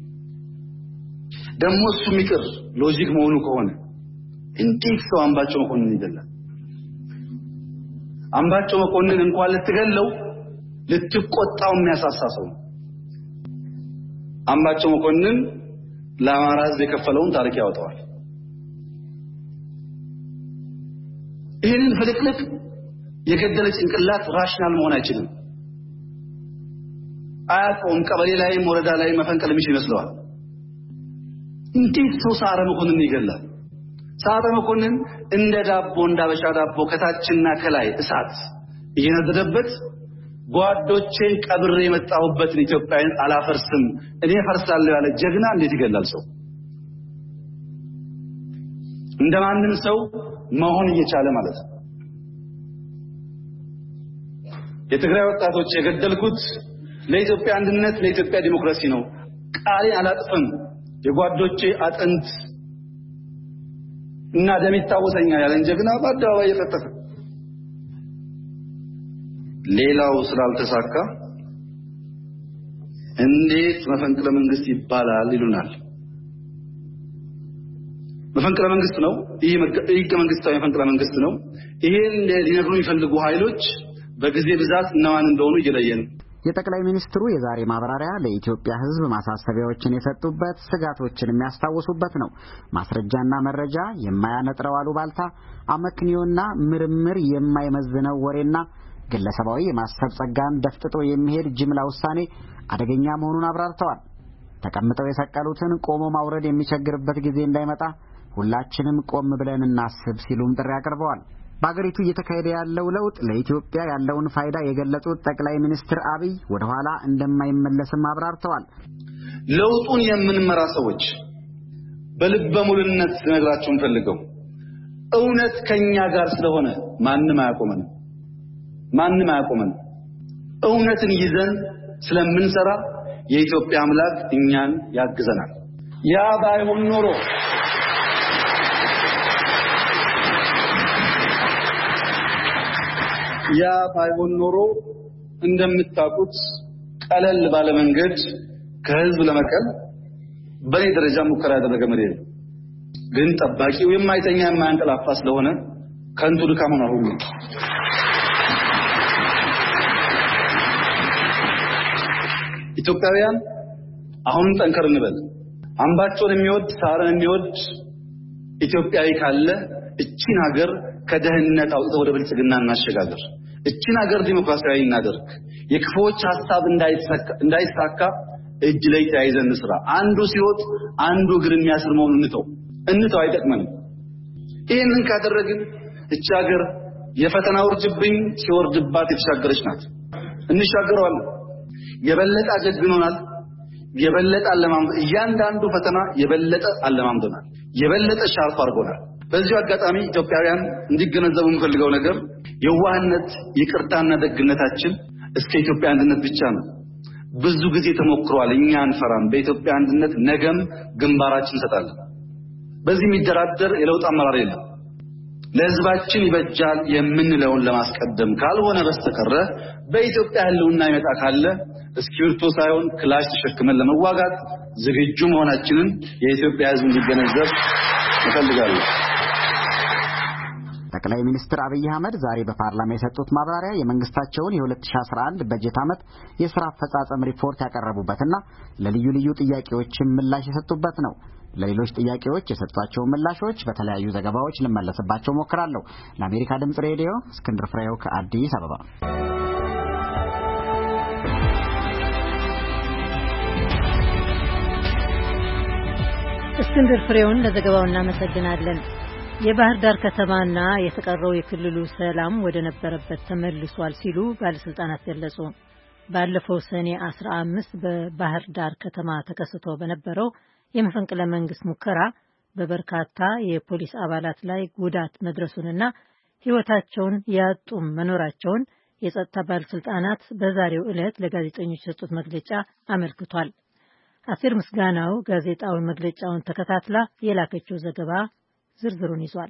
ደግሞ እሱ የሚቀር ሎጂክ መሆኑ ከሆነ እንዴት ሰው አምባቸው መኮንን ይገላል? አምባቸው መኮንን እንኳን ልትገለው ልትቆጣው የሚያሳሳሰው አምባቸው መኮንን ለአማራ ሕዝብ የከፈለውን ታሪክ ያወጣዋል። ፍልቅልቅ የገደለ ጭንቅላት ራሽናል መሆን አይችልም። አያቆም ቀበሌ ላይ ወረዳ ላይ መፈንቅል የሚችል ይመስለዋል። እንዴት ሰው ሰዓረ መኮንን ይገላል? ሰዓረ መኮንን እንደ ዳቦ እንዳበሻ ዳቦ ከታችና ከላይ እሳት እየነደደበት ጓዶቼን ቀብሬ የመጣሁበትን ኢትዮጵያን አላፈርስም እኔ ፈርሳለሁ ያለ ጀግና እንዴት ይገላል ሰው? እንደማንም ሰው መሆን እየቻለ ማለት ነው። የትግራይ ወጣቶች የገደልኩት ለኢትዮጵያ አንድነት ለኢትዮጵያ ዲሞክራሲ ነው። ቃሌን አላጥፍም። የጓዶቼ አጥንት እና ደም ይታወሰኛል ያለን ጀግና በአደባባይ የፈጠፈ ሌላው ስላልተሳካ እንዴት መፈንቅለ መንግስት ይባላል ይሉናል። መፈንቅለ መንግስት ነው። ይሄ ህገ መንግስታዊ መፈንቅለ መንግስት ነው። ይሄን ሊነግሩ የሚፈልጉ ኃይሎች በጊዜ ብዛት እነማን እንደሆኑ እየለየን የጠቅላይ ሚኒስትሩ የዛሬ ማብራሪያ ለኢትዮጵያ ሕዝብ ማሳሰቢያዎችን የሰጡበት ስጋቶችን የሚያስታውሱበት ነው። ማስረጃና መረጃ የማያነጥረው አሉባልታ፣ አመክንዮና ምርምር የማይመዝነው ወሬና ግለሰባዊ የማሰብ ጸጋን ደፍጥጦ የሚሄድ ጅምላ ውሳኔ አደገኛ መሆኑን አብራርተዋል። ተቀምጠው የሰቀሉትን ቆሞ ማውረድ የሚቸግርበት ጊዜ እንዳይመጣ ሁላችንም ቆም ብለን እናስብ ሲሉም ጥሪ አቅርበዋል። በአገሪቱ እየተካሄደ ያለው ለውጥ ለኢትዮጵያ ያለውን ፋይዳ የገለጹት ጠቅላይ ሚኒስትር አብይ ወደ ኋላ እንደማይመለስም አብራርተዋል። ለውጡን የምንመራ ሰዎች በልበ ሙሉነት ነግራቸውን ፈልገው እውነት ከኛ ጋር ስለሆነ ማንም አያቆመንም። እውነትን ይዘን ስለምንሰራ የኢትዮጵያ አምላክ እኛን ያግዘናል። ያ ባይሆን ኖሮ እንደምታውቁት ቀለል ባለ መንገድ ከህዝብ ለመቀል በኔ ደረጃ ሙከራ ያደረገ መሪ ነው። ግን ጠባቂው የማይተኛ የማያንቀላፋ ስለሆነ ከንቱ ድካም ነው ሁሉ። ኢትዮጵያውያን አሁን ጠንከር እንበል። አምባቸውን የሚወድ ሳርን የሚወድ ኢትዮጵያዊ ካለ እቺን ሀገር ከደህንነት አውጥተው ወደ ብልጽግና እናሸጋግር። እቺን ሀገር ዲሞክራሲያዊ እናደርግ። የክፎች ሐሳብ እንዳይሳካ እጅ ላይ ተያይዘን እንስራ። አንዱ ሲወጥ አንዱ እግር የሚያስር መሆኑን እንተው አይጠቅመንም። ይሄንን ካደረግን እቺ ሀገር የፈተና ውርጅብኝ ሲወርድባት የተሻገረች ናት። እንሻገረዋለን። የበለጠ አጀግኖናል። የበለጠ እያንዳንዱ ፈተና የበለጠ አለማምዶናል። የበለጠ ሻርፕ አድርጎናል። በዚህ አጋጣሚ ኢትዮጵያውያን እንዲገነዘቡ የምፈልገው ነገር የዋህነት ይቅርታና ደግነታችን እስከ ኢትዮጵያ አንድነት ብቻ ነው። ብዙ ጊዜ ተሞክሯል። እኛ አንፈራም። በኢትዮጵያ አንድነት ነገም ግንባራችን እንሰጣለን። በዚህ የሚደራደር የለውጥ አመራር የለም። ለህዝባችን ይበጃል የምንለውን ለማስቀደም ካልሆነ በስተቀር በኢትዮጵያ ህልውና ይመጣ ካለ እስክሪብቶ ሳይሆን ክላሽ ተሸክመን ለመዋጋት ዝግጁ መሆናችንን የኢትዮጵያ ህዝብ እንዲገነዘብ እፈልጋለሁ። ጠቅላይ ሚኒስትር አብይ አህመድ ዛሬ በፓርላማ የሰጡት ማብራሪያ የመንግስታቸውን የ2011 በጀት ዓመት የሥራ አፈጻጸም ሪፖርት ያቀረቡበትና ለልዩ ልዩ ጥያቄዎችም ምላሽ የሰጡበት ነው። ለሌሎች ጥያቄዎች የሰጧቸው ምላሾች በተለያዩ ዘገባዎች ልመለስባቸው ሞክራለሁ። ለአሜሪካ ድምጽ ሬዲዮ እስክንድር ፍሬው ከአዲስ አበባ። እስክንድር ፍሬውን ለዘገባው እናመሰግናለን። የባህር ዳር ከተማና የተቀረው የክልሉ ሰላም ወደ ነበረበት ተመልሷል ሲሉ ባለስልጣናት ገለጹ። ባለፈው ሰኔ 15 በባህር ዳር ከተማ ተከስቶ በነበረው የመፈንቅለ መንግስት ሙከራ በበርካታ የፖሊስ አባላት ላይ ጉዳት መድረሱንና ሕይወታቸውን ያጡም መኖራቸውን የጸጥታ ባለስልጣናት በዛሬው ዕለት ለጋዜጠኞች የሰጡት መግለጫ አመልክቷል። አስቴር ምስጋናው ጋዜጣዊ መግለጫውን ተከታትላ የላከችው ዘገባ ዝርዝሩን ይዟል።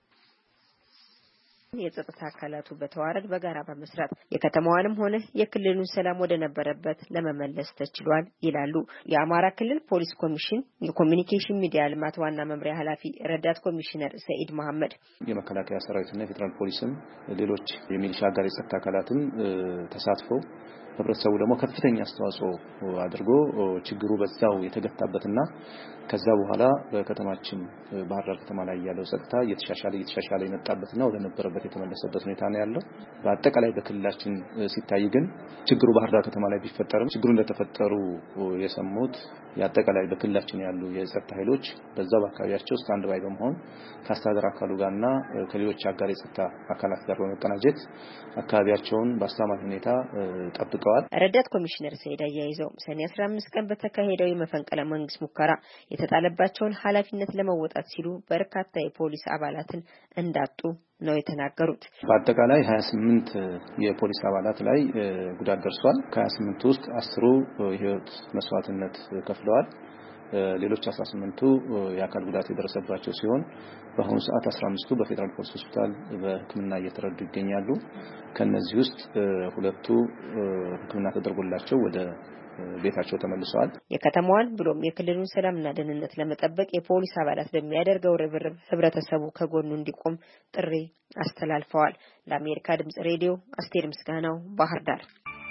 የጸጥታ አካላቱ በተዋረድ በጋራ በመስራት የከተማዋንም ሆነ የክልሉን ሰላም ወደ ነበረበት ለመመለስ ተችሏል ይላሉ የአማራ ክልል ፖሊስ ኮሚሽን የኮሚኒኬሽን ሚዲያ ልማት ዋና መምሪያ ኃላፊ ረዳት ኮሚሽነር ሰኢድ መሐመድ። የመከላከያ ሰራዊትና የፌደራል ፖሊስም ሌሎች የሚሊሻ ጋር የጸጥታ አካላትም ተሳትፈው ህብረተሰቡ ደግሞ ከፍተኛ አስተዋጽኦ አድርጎ ችግሩ በዛው የተገታበትና ከዛ በኋላ በከተማችን ባህር ዳር ከተማ ላይ ያለው ጸጥታ እየተሻሻለ የመጣበትና ወደ ነበረበት የተመለሰበት ሁኔታ ነው ያለው። በአጠቃላይ በክልላችን ሲታይ ግን ችግሩ ባህር ዳር ከተማ ላይ ቢፈጠርም ችግሩ እንደተፈጠሩ የሰሙት የአጠቃላይ በክልላችን ያሉ የጸጥታ ኃይሎች በዛው በአካባቢያቸው ስታንድ ባይ በመሆን ከአስተዳደር አካሉ ጋርና ከሌሎች አጋር የጸጥታ አካላት ጋር በመቀናጀት አካባቢያቸውን በአስተማማኝ ሁኔታ ጠብቀዋል። ረዳት ኮሚሽነር ሰይድ አያይዘው ሰኔ 15 ቀን በተካሄደው የመፈንቅለ መንግስት ሙከራ የተጣለባቸውን ኃላፊነት ለመወጣት ሲሉ በርካታ የፖሊስ አባላትን እንዳጡ ነው የተናገሩት። በአጠቃላይ 28 የፖሊስ አባላት ላይ ጉዳት ደርሷል። ከ28 ውስጥ 10ሩ የህይወት መስዋዕትነት ከፍለዋል። ሌሎች 18ቱ የአካል ጉዳት የደረሰባቸው ሲሆን በአሁኑ ሰዓት 15ቱ በፌደራል ፖሊስ ሆስፒታል በሕክምና እየተረዱ ይገኛሉ። ከነዚህ ውስጥ ሁለቱ ሕክምና ተደርጎላቸው ወደ ቤታቸው ተመልሰዋል። የከተማዋን ብሎም የክልሉን ሰላምና ደህንነት ለመጠበቅ የፖሊስ አባላት በሚያደርገው ርብርብ ህብረተሰቡ ከጎኑ እንዲቆም ጥሪ አስተላልፈዋል። ለአሜሪካ ድምጽ ሬዲዮ አስቴር ምስጋናው ባህር ዳር።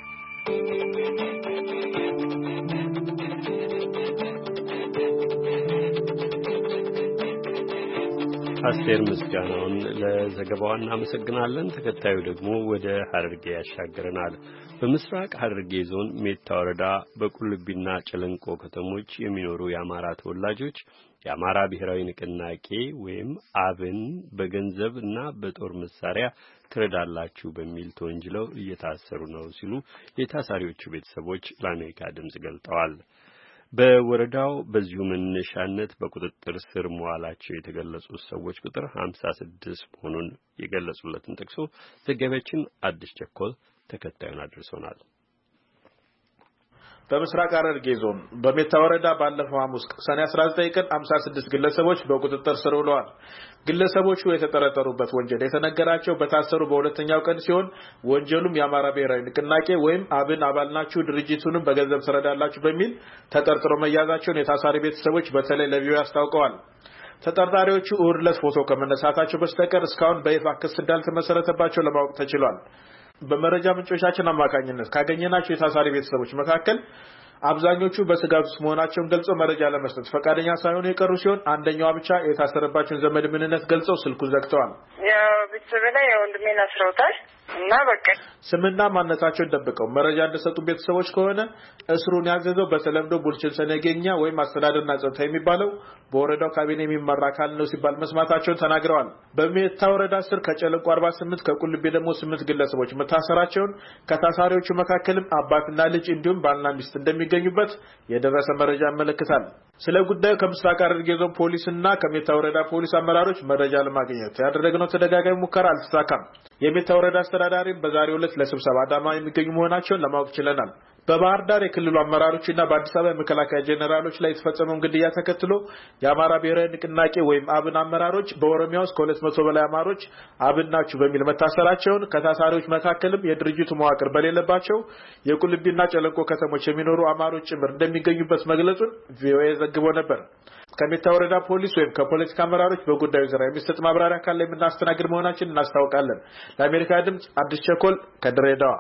አስቴር ምስጋናውን ለዘገባው እናመሰግናለን። ተከታዩ ደግሞ ወደ ሐረርጌ ያሻገረናል። በምስራቅ ሐረርጌ ዞን ሜታ ወረዳ በቁልቢና ጨለንቆ ከተሞች የሚኖሩ የአማራ ተወላጆች የአማራ ብሔራዊ ንቅናቄ ወይም አብን በገንዘብና በጦር መሳሪያ ትረዳላችሁ በሚል ተወንጅለው እየታሰሩ ነው ሲሉ የታሳሪዎቹ ቤተሰቦች ለአሜሪካ ድምጽ ገልጠዋል። በወረዳው በዚሁ መነሻነት በቁጥጥር ስር መዋላቸው የተገለጹ ሰዎች ቁጥር 56 መሆኑን የገለጹለትን ጠቅሶ ዘጋቢያችን አዲስ ቸኮል ተከታዩን አድርሶናል። በምስራቅ ሐረርጌ ዞን በሜታ ወረዳ ባለፈው ሐሙስ ሰኔ 19 ቀን 56 ግለሰቦች በቁጥጥር ስር ውለዋል። ግለሰቦቹ የተጠረጠሩበት ወንጀል የተነገራቸው በታሰሩ በሁለተኛው ቀን ሲሆን ወንጀሉም የአማራ ብሔራዊ ንቅናቄ ወይም አብን አባል ናችሁ ድርጅቱንም በገንዘብ ትረዳላችሁ በሚል ተጠርጥረው መያዛቸውን የታሳሪ ቤተሰቦች በተለይ ለቪኦኤ አስታውቀዋል። ተጠርጣሪዎቹ እሁድ ዕለት ፎቶ ከመነሳታቸው በስተቀር እስካሁን በይፋ ክስ እንዳልተመሰረተባቸው ለማወቅ ተችሏል። በመረጃ ምንጮቻችን አማካኝነት ካገኘናቸው የታሳሪ ቤተሰቦች መካከል አብዛኞቹ በስጋት ውስጥ መሆናቸውን ገልጸው መረጃ ለመስጠት ፈቃደኛ ሳይሆኑ የቀሩ ሲሆን አንደኛዋ ብቻ የታሰረባቸውን ዘመድ ምንነት ገልጸው ስልኩን ዘግተዋል። ቤተሰብ ላይ ወንድሜን አስረውታል እና በቃ ስምና ማንነታቸውን ደብቀው መረጃ እንደሰጡ ቤተሰቦች ከሆነ እስሩን ያዘዘው በተለምዶ ቡልችን ሰነገኛ ወይም አስተዳደርና ጸጥታ የሚባለው በወረዳው ካቢኔ የሚመራ አካል ነው ሲባል መስማታቸውን ተናግረዋል። በሜታ ወረዳ ስር ከጨለንቆ 48 ከቁልቢ ደግሞ 8 ግለሰቦች መታሰራቸውን ከታሳሪዎቹ መካከልም አባትና ልጅ እንዲሁም ባልና ሚስት እንደሚገኙበት የደረሰ መረጃ ያመለክታል። ስለ ጉዳዩ ከምስራቅ ሐረርጌ ዞን ፖሊስና ከሜታ ወረዳ ፖሊስ አመራሮች መረጃ ለማግኘት ያደረግነው ተደጋጋሚ ሙከራ አልተሳካም። የሜታ ወረዳ አስተዳዳሪም በዛሬው ዕለት ለስብሰባ አዳማ የሚገኙ መሆናቸውን ለማወቅ ችለናል። በባህር ዳር የክልሉ አመራሮችና በአዲስ አበባ የመከላከያ ጄኔራሎች ላይ የተፈጸመውን ግድያ ተከትሎ የአማራ ብሔራዊ ንቅናቄ ወይም አብን አመራሮች በኦሮሚያ ውስጥ ከ200 በላይ አማሮች አብን ናችሁ በሚል መታሰራቸውን ከታሳሪዎች መካከልም የድርጅቱ መዋቅር በሌለባቸው የቁልቢና ጨለንቆ ከተሞች የሚኖሩ አማሮች ጭምር እንደሚገኙበት መግለጹን ቪኦኤ ዘግቦ ነበር። ከሜታ ወረዳ ፖሊስ ወይም ከፖለቲካ አመራሮች በጉዳዩ ዙሪያ የሚሰጥ ማብራሪያ ካለ የምናስተናግድ መሆናችንን እናስታውቃለን። ለአሜሪካ ድምጽ አዲስ ቸኮል ከድሬዳዋ።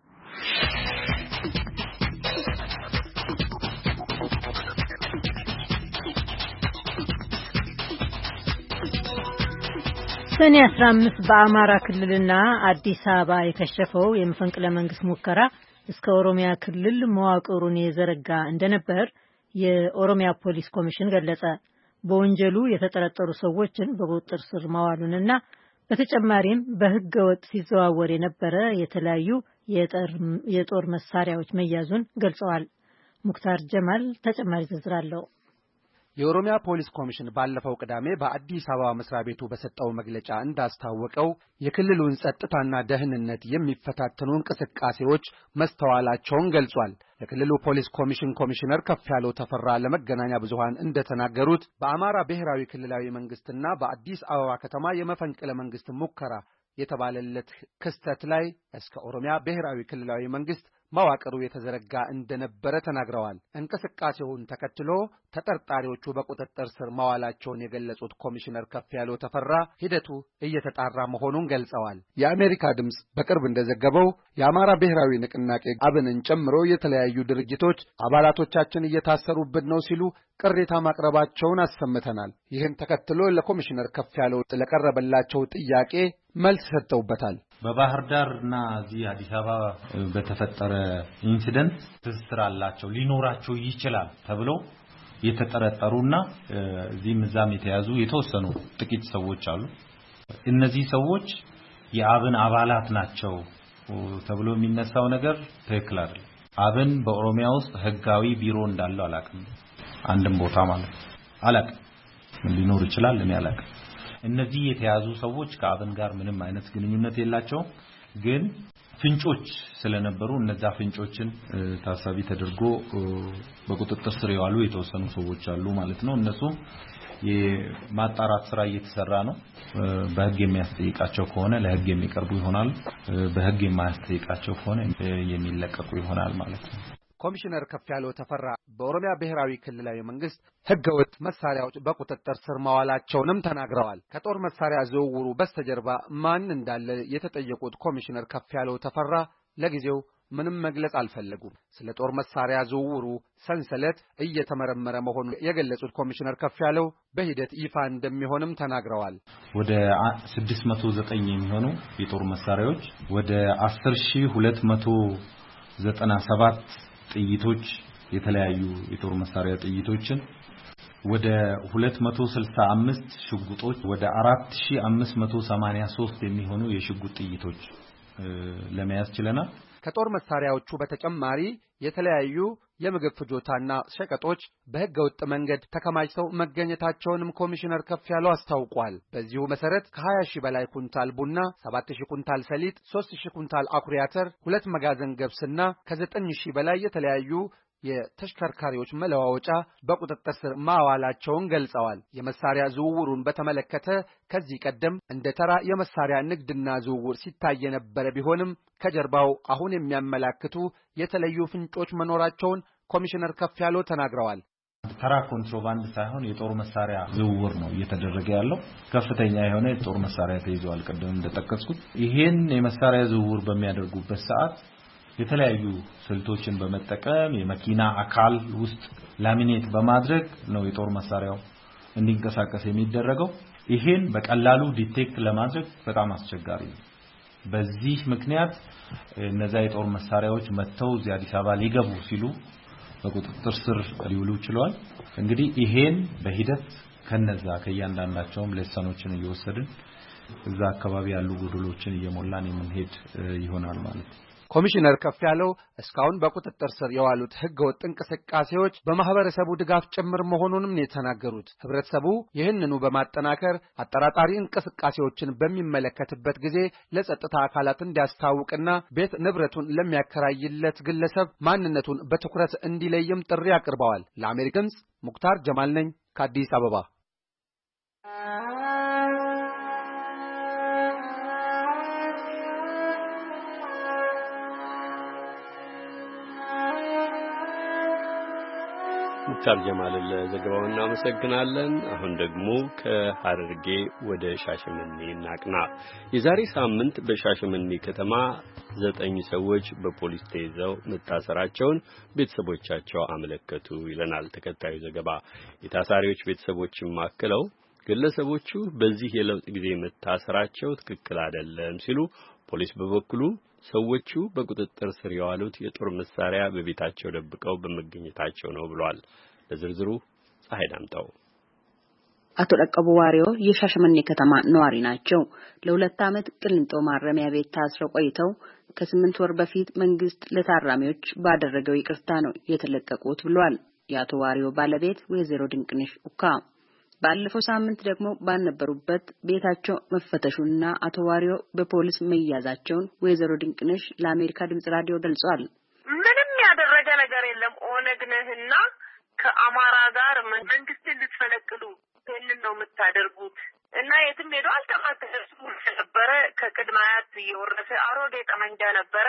ሰኔ 15 በአማራ ክልልና አዲስ አበባ የከሸፈው የመፈንቅለ መንግስት ሙከራ እስከ ኦሮሚያ ክልል መዋቅሩን የዘረጋ እንደነበር የኦሮሚያ ፖሊስ ኮሚሽን ገለጸ። በወንጀሉ የተጠረጠሩ ሰዎችን በቁጥጥር ስር ማዋሉንና በተጨማሪም በሕገ ወጥ ሲዘዋወር የነበረ የተለያዩ የጦር መሳሪያዎች መያዙን ገልጸዋል። ሙክታር ጀማል ተጨማሪ ዝርዝር አለው። የኦሮሚያ ፖሊስ ኮሚሽን ባለፈው ቅዳሜ በአዲስ አበባ መስሪያ ቤቱ በሰጠው መግለጫ እንዳስታወቀው የክልሉን ጸጥታና ደህንነት የሚፈታተኑ እንቅስቃሴዎች መስተዋላቸውን ገልጿል። የክልሉ ፖሊስ ኮሚሽን ኮሚሽነር ከፍያለው ተፈራ ለመገናኛ ብዙሃን እንደተናገሩት በአማራ ብሔራዊ ክልላዊ መንግስትና በአዲስ አበባ ከተማ የመፈንቅለ መንግስት ሙከራ የተባለለት ክስተት ላይ እስከ ኦሮሚያ ብሔራዊ ክልላዊ መንግስት መዋቅሩ የተዘረጋ እንደነበረ ተናግረዋል። እንቅስቃሴውን ተከትሎ ተጠርጣሪዎቹ በቁጥጥር ስር መዋላቸውን የገለጹት ኮሚሽነር ከፍያለው ተፈራ ሂደቱ እየተጣራ መሆኑን ገልጸዋል። የአሜሪካ ድምጽ በቅርብ እንደዘገበው የአማራ ብሔራዊ ንቅናቄ አብንን ጨምሮ የተለያዩ ድርጅቶች አባላቶቻችን እየታሰሩብን ነው ሲሉ ቅሬታ ማቅረባቸውን አሰምተናል። ይህን ተከትሎ ለኮሚሽነር ከፍያለው ለቀረበላቸው ጥያቄ መልስ ሰጥተውበታል። በባህር ዳርና እዚህ አዲስ አበባ በተፈጠረ ኢንሲደንት ትስስር አላቸው ሊኖራቸው ይችላል ተብሎ የተጠረጠሩና እዚህም እዛም የተያዙ የተወሰኑ ጥቂት ሰዎች አሉ። እነዚህ ሰዎች የአብን አባላት ናቸው ተብሎ የሚነሳው ነገር ትክክል አይደለም። አብን በኦሮሚያ ውስጥ ህጋዊ ቢሮ እንዳለው አላውቅም። አንድም ቦታ ማለት አላውቅም። ሊኖር ይችላል እኔ አላውቅም። እነዚህ የተያዙ ሰዎች ከአብን ጋር ምንም አይነት ግንኙነት የላቸው ግን ፍንጮች ስለነበሩ እነዛ ፍንጮችን ታሳቢ ተደርጎ በቁጥጥር ስር የዋሉ የተወሰኑ ሰዎች አሉ ማለት ነው። እነሱ የማጣራት ስራ እየተሰራ ነው። በህግ የሚያስጠይቃቸው ከሆነ ለህግ የሚቀርቡ ይሆናል። በህግ የማያስጠይቃቸው ከሆነ የሚለቀቁ ይሆናል ማለት ነው። ኮሚሽነር ከፍያለው ተፈራ በኦሮሚያ ብሔራዊ ክልላዊ መንግስት ህገወጥ መሳሪያዎች በቁጥጥር ስር መዋላቸውንም ተናግረዋል። ከጦር መሳሪያ ዝውውሩ በስተጀርባ ማን እንዳለ የተጠየቁት ኮሚሽነር ከፍያለው ተፈራ ለጊዜው ምንም መግለጽ አልፈለጉም። ስለ ጦር መሳሪያ ዝውውሩ ሰንሰለት እየተመረመረ መሆኑን የገለጹት ኮሚሽነር ከፍያለው በሂደት ይፋ እንደሚሆንም ተናግረዋል። ወደ 609 የሚሆኑ የጦር መሳሪያዎች ወደ 10297 ጥይቶች የተለያዩ የጦር መሳሪያ ጥይቶችን ወደ 265 ሽጉጦች ወደ 4583 የሚሆኑ የሽጉጥ ጥይቶች ለመያዝ ችለናል። ከጦር መሳሪያዎቹ በተጨማሪ የተለያዩ የምግብ ፍጆታና ሸቀጦች በህገወጥ መንገድ ተከማችተው መገኘታቸውንም ኮሚሽነር ከፍያለው አስታውቋል። በዚሁ መሰረት ከ20 ሺህ በላይ ኩንታል ቡና፣ 7000 ኩንታል ሰሊጥ፣ 3000 ኩንታል አኩሪ አተር፣ 2 መጋዘን ገብስና ከ9 ሺህ በላይ የተለያዩ የተሽከርካሪዎች መለዋወጫ በቁጥጥር ስር ማዋላቸውን ገልጸዋል። የመሳሪያ ዝውውሩን በተመለከተ ከዚህ ቀደም እንደ ተራ የመሳሪያ ንግድና ዝውውር ሲታይ የነበረ ቢሆንም ከጀርባው አሁን የሚያመላክቱ የተለዩ ፍንጮች መኖራቸውን ኮሚሽነር ከፍያለው ተናግረዋል። ተራ ኮንትሮባንድ ሳይሆን የጦር መሳሪያ ዝውውር ነው እየተደረገ ያለው። ከፍተኛ የሆነ የጦር መሳሪያ ተይዟል። ቀደም እንደጠቀስኩት ይሄን የመሳሪያ ዝውውር በሚያደርጉበት ሰዓት የተለያዩ ስልቶችን በመጠቀም የመኪና አካል ውስጥ ላሚኔት በማድረግ ነው የጦር መሳሪያው እንዲንቀሳቀስ የሚደረገው። ይሄን በቀላሉ ዲቴክት ለማድረግ በጣም አስቸጋሪ ነው። በዚህ ምክንያት እነዛ የጦር መሳሪያዎች መተው እዚህ አዲስ አበባ ሊገቡ ሲሉ በቁጥጥር ስር ሊውሉ ችለዋል። እንግዲህ ይሄን በሂደት ከነዛ ከያንዳንዳቸውም ሌሰኖችን እየወሰድን እዛ አካባቢ ያሉ ጎደሎችን እየሞላን የምንሄድ ይሆናል ማለት ነው። ኮሚሽነር ከፍያለው እስካሁን በቁጥጥር ስር የዋሉት ህገወጥ እንቅስቃሴዎች በማህበረሰቡ ድጋፍ ጭምር መሆኑንም ነው የተናገሩት። ህብረተሰቡ ይህንኑ በማጠናከር አጠራጣሪ እንቅስቃሴዎችን በሚመለከትበት ጊዜ ለጸጥታ አካላት እንዲያስታውቅና ቤት ንብረቱን ለሚያከራይለት ግለሰብ ማንነቱን በትኩረት እንዲለይም ጥሪ አቅርበዋል። ለአሜሪካ ድምጽ ሙክታር ጀማል ነኝ ከአዲስ አበባ። ሙክታር ጀማል ለዘገባው እናመሰግናለን። አሁን ደግሞ ከሐረርጌ ወደ ሻሸመኔ እናቅና። የዛሬ ሳምንት በሻሸመኔ ከተማ 9 ሰዎች በፖሊስ ተይዘው መታሰራቸውን ቤተሰቦቻቸው አመለከቱ ይለናል ተከታዩ ዘገባ። የታሳሪዎች ቤተሰቦችም አክለው ግለሰቦቹ በዚህ የለውጥ ጊዜ መታሰራቸው ትክክል አይደለም ሲሉ፣ ፖሊስ በበኩሉ ሰዎቹ በቁጥጥር ስር የዋሉት የጦር መሳሪያ በቤታቸው ደብቀው በመገኘታቸው ነው ብሏል። ለዝርዝሩ ፀሐይ ዳምጠው። አቶ ደቀቡ ዋሪዮ የሻሸመኔ ከተማ ነዋሪ ናቸው። ለ2 ዓመት ቅሊንጦ ማረሚያ ቤት ታስረው ቆይተው ከ8 ወር በፊት መንግስት ለታራሚዎች ባደረገው ይቅርታ ነው የተለቀቁት ብሏል። የአቶ ዋሪዮ ባለቤት ወይዘሮ ድንቅነሽ ኡካ ባለፈው ሳምንት ደግሞ ባልነበሩበት ቤታቸው መፈተሹና አቶ ዋሪዮ በፖሊስ መያዛቸውን ወይዘሮ ድንቅነሽ ለአሜሪካ ድምጽ ራዲዮ ገልጸዋል። ምንም ያደረገ ነገር የለም። ኦነግ ነህና ከአማራ ጋር መንግስትን ልትፈለቅሉ ይሄንን ነው የምታደርጉት እና የትም ሄዶ አልተማከረም። ነበረ ከቅድመ አያት የወረሰ አሮጌ ጠመንጃ ነበረ።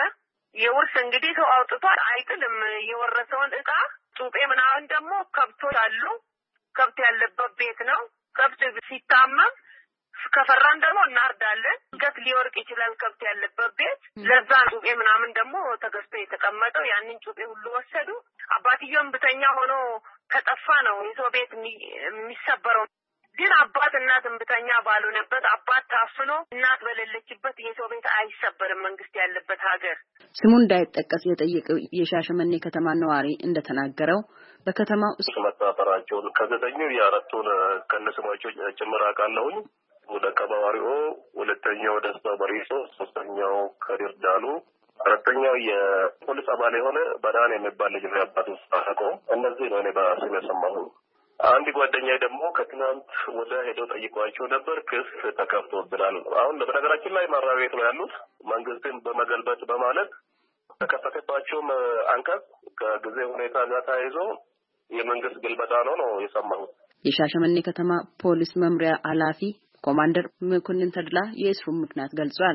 የውርስ እንግዲህ ሰው አውጥቷል አይጥልም። የወረሰውን ዕቃ ጩቤ ምናምን ደግሞ ከብቶች አሉ። ከብት ያለበት ቤት ነው። ከብት ሲታመም ከፈራን ደግሞ እናርዳለን። ገት ሊወርቅ ይችላል ከብት ያለበት ቤት። ለዛ ጩቤ ምናምን ደግሞ ተገዝቶ የተቀመጠው ያንን ጩቤ ሁሉ ወሰዱ። አባትየውም ብተኛ ሆኖ ከጠፋ ነው የሰው ቤት የሚሰበረው። ግን አባት እናት ብተኛ ባሉነበት አባት ታፍኖ እናት በሌለችበት የሰው ቤት አይሰበርም። መንግስት ያለበት ሀገር ስሙ እንዳይጠቀስ የጠየቀው የሻሸመኔ ከተማ ነዋሪ እንደተናገረው በከተማው መጣፈራቸውን ከዘጠኙ የአራቱን ከነስማቸው ጭምር አውቃለሁኝ። ወደ ቀባዋሪኦ፣ ሁለተኛው ደስታ በሪሶ፣ ሶስተኛው ከዲር ዳሉ፣ አራተኛው የፖሊስ አባል የሆነ በዳን የሚባል ልጅ ነው አባቱ ታቆ። እነዚህ ነው እኔ በስም የሰማሁኝ። አንድ ጓደኛዬ ደግሞ ከትናንት ወደ ሄደው ጠይቋቸው ነበር። ክስ ተከፍቶብናል። አሁን በነገራችን ላይ ማረሚያ ቤት ነው ያሉት። መንግስትን በመገልበጥ በማለት ተከፈተባቸውም አንቀጽ ከጊዜ ሁኔታ ጋር ተያይዞ የመንግስት ግልበጣ ነው የሰማሁት። የሻሸመኔ ከተማ ፖሊስ መምሪያ ኃላፊ ኮማንደር መኮንን ተድላ የእስሩን ምክንያት ገልጿል።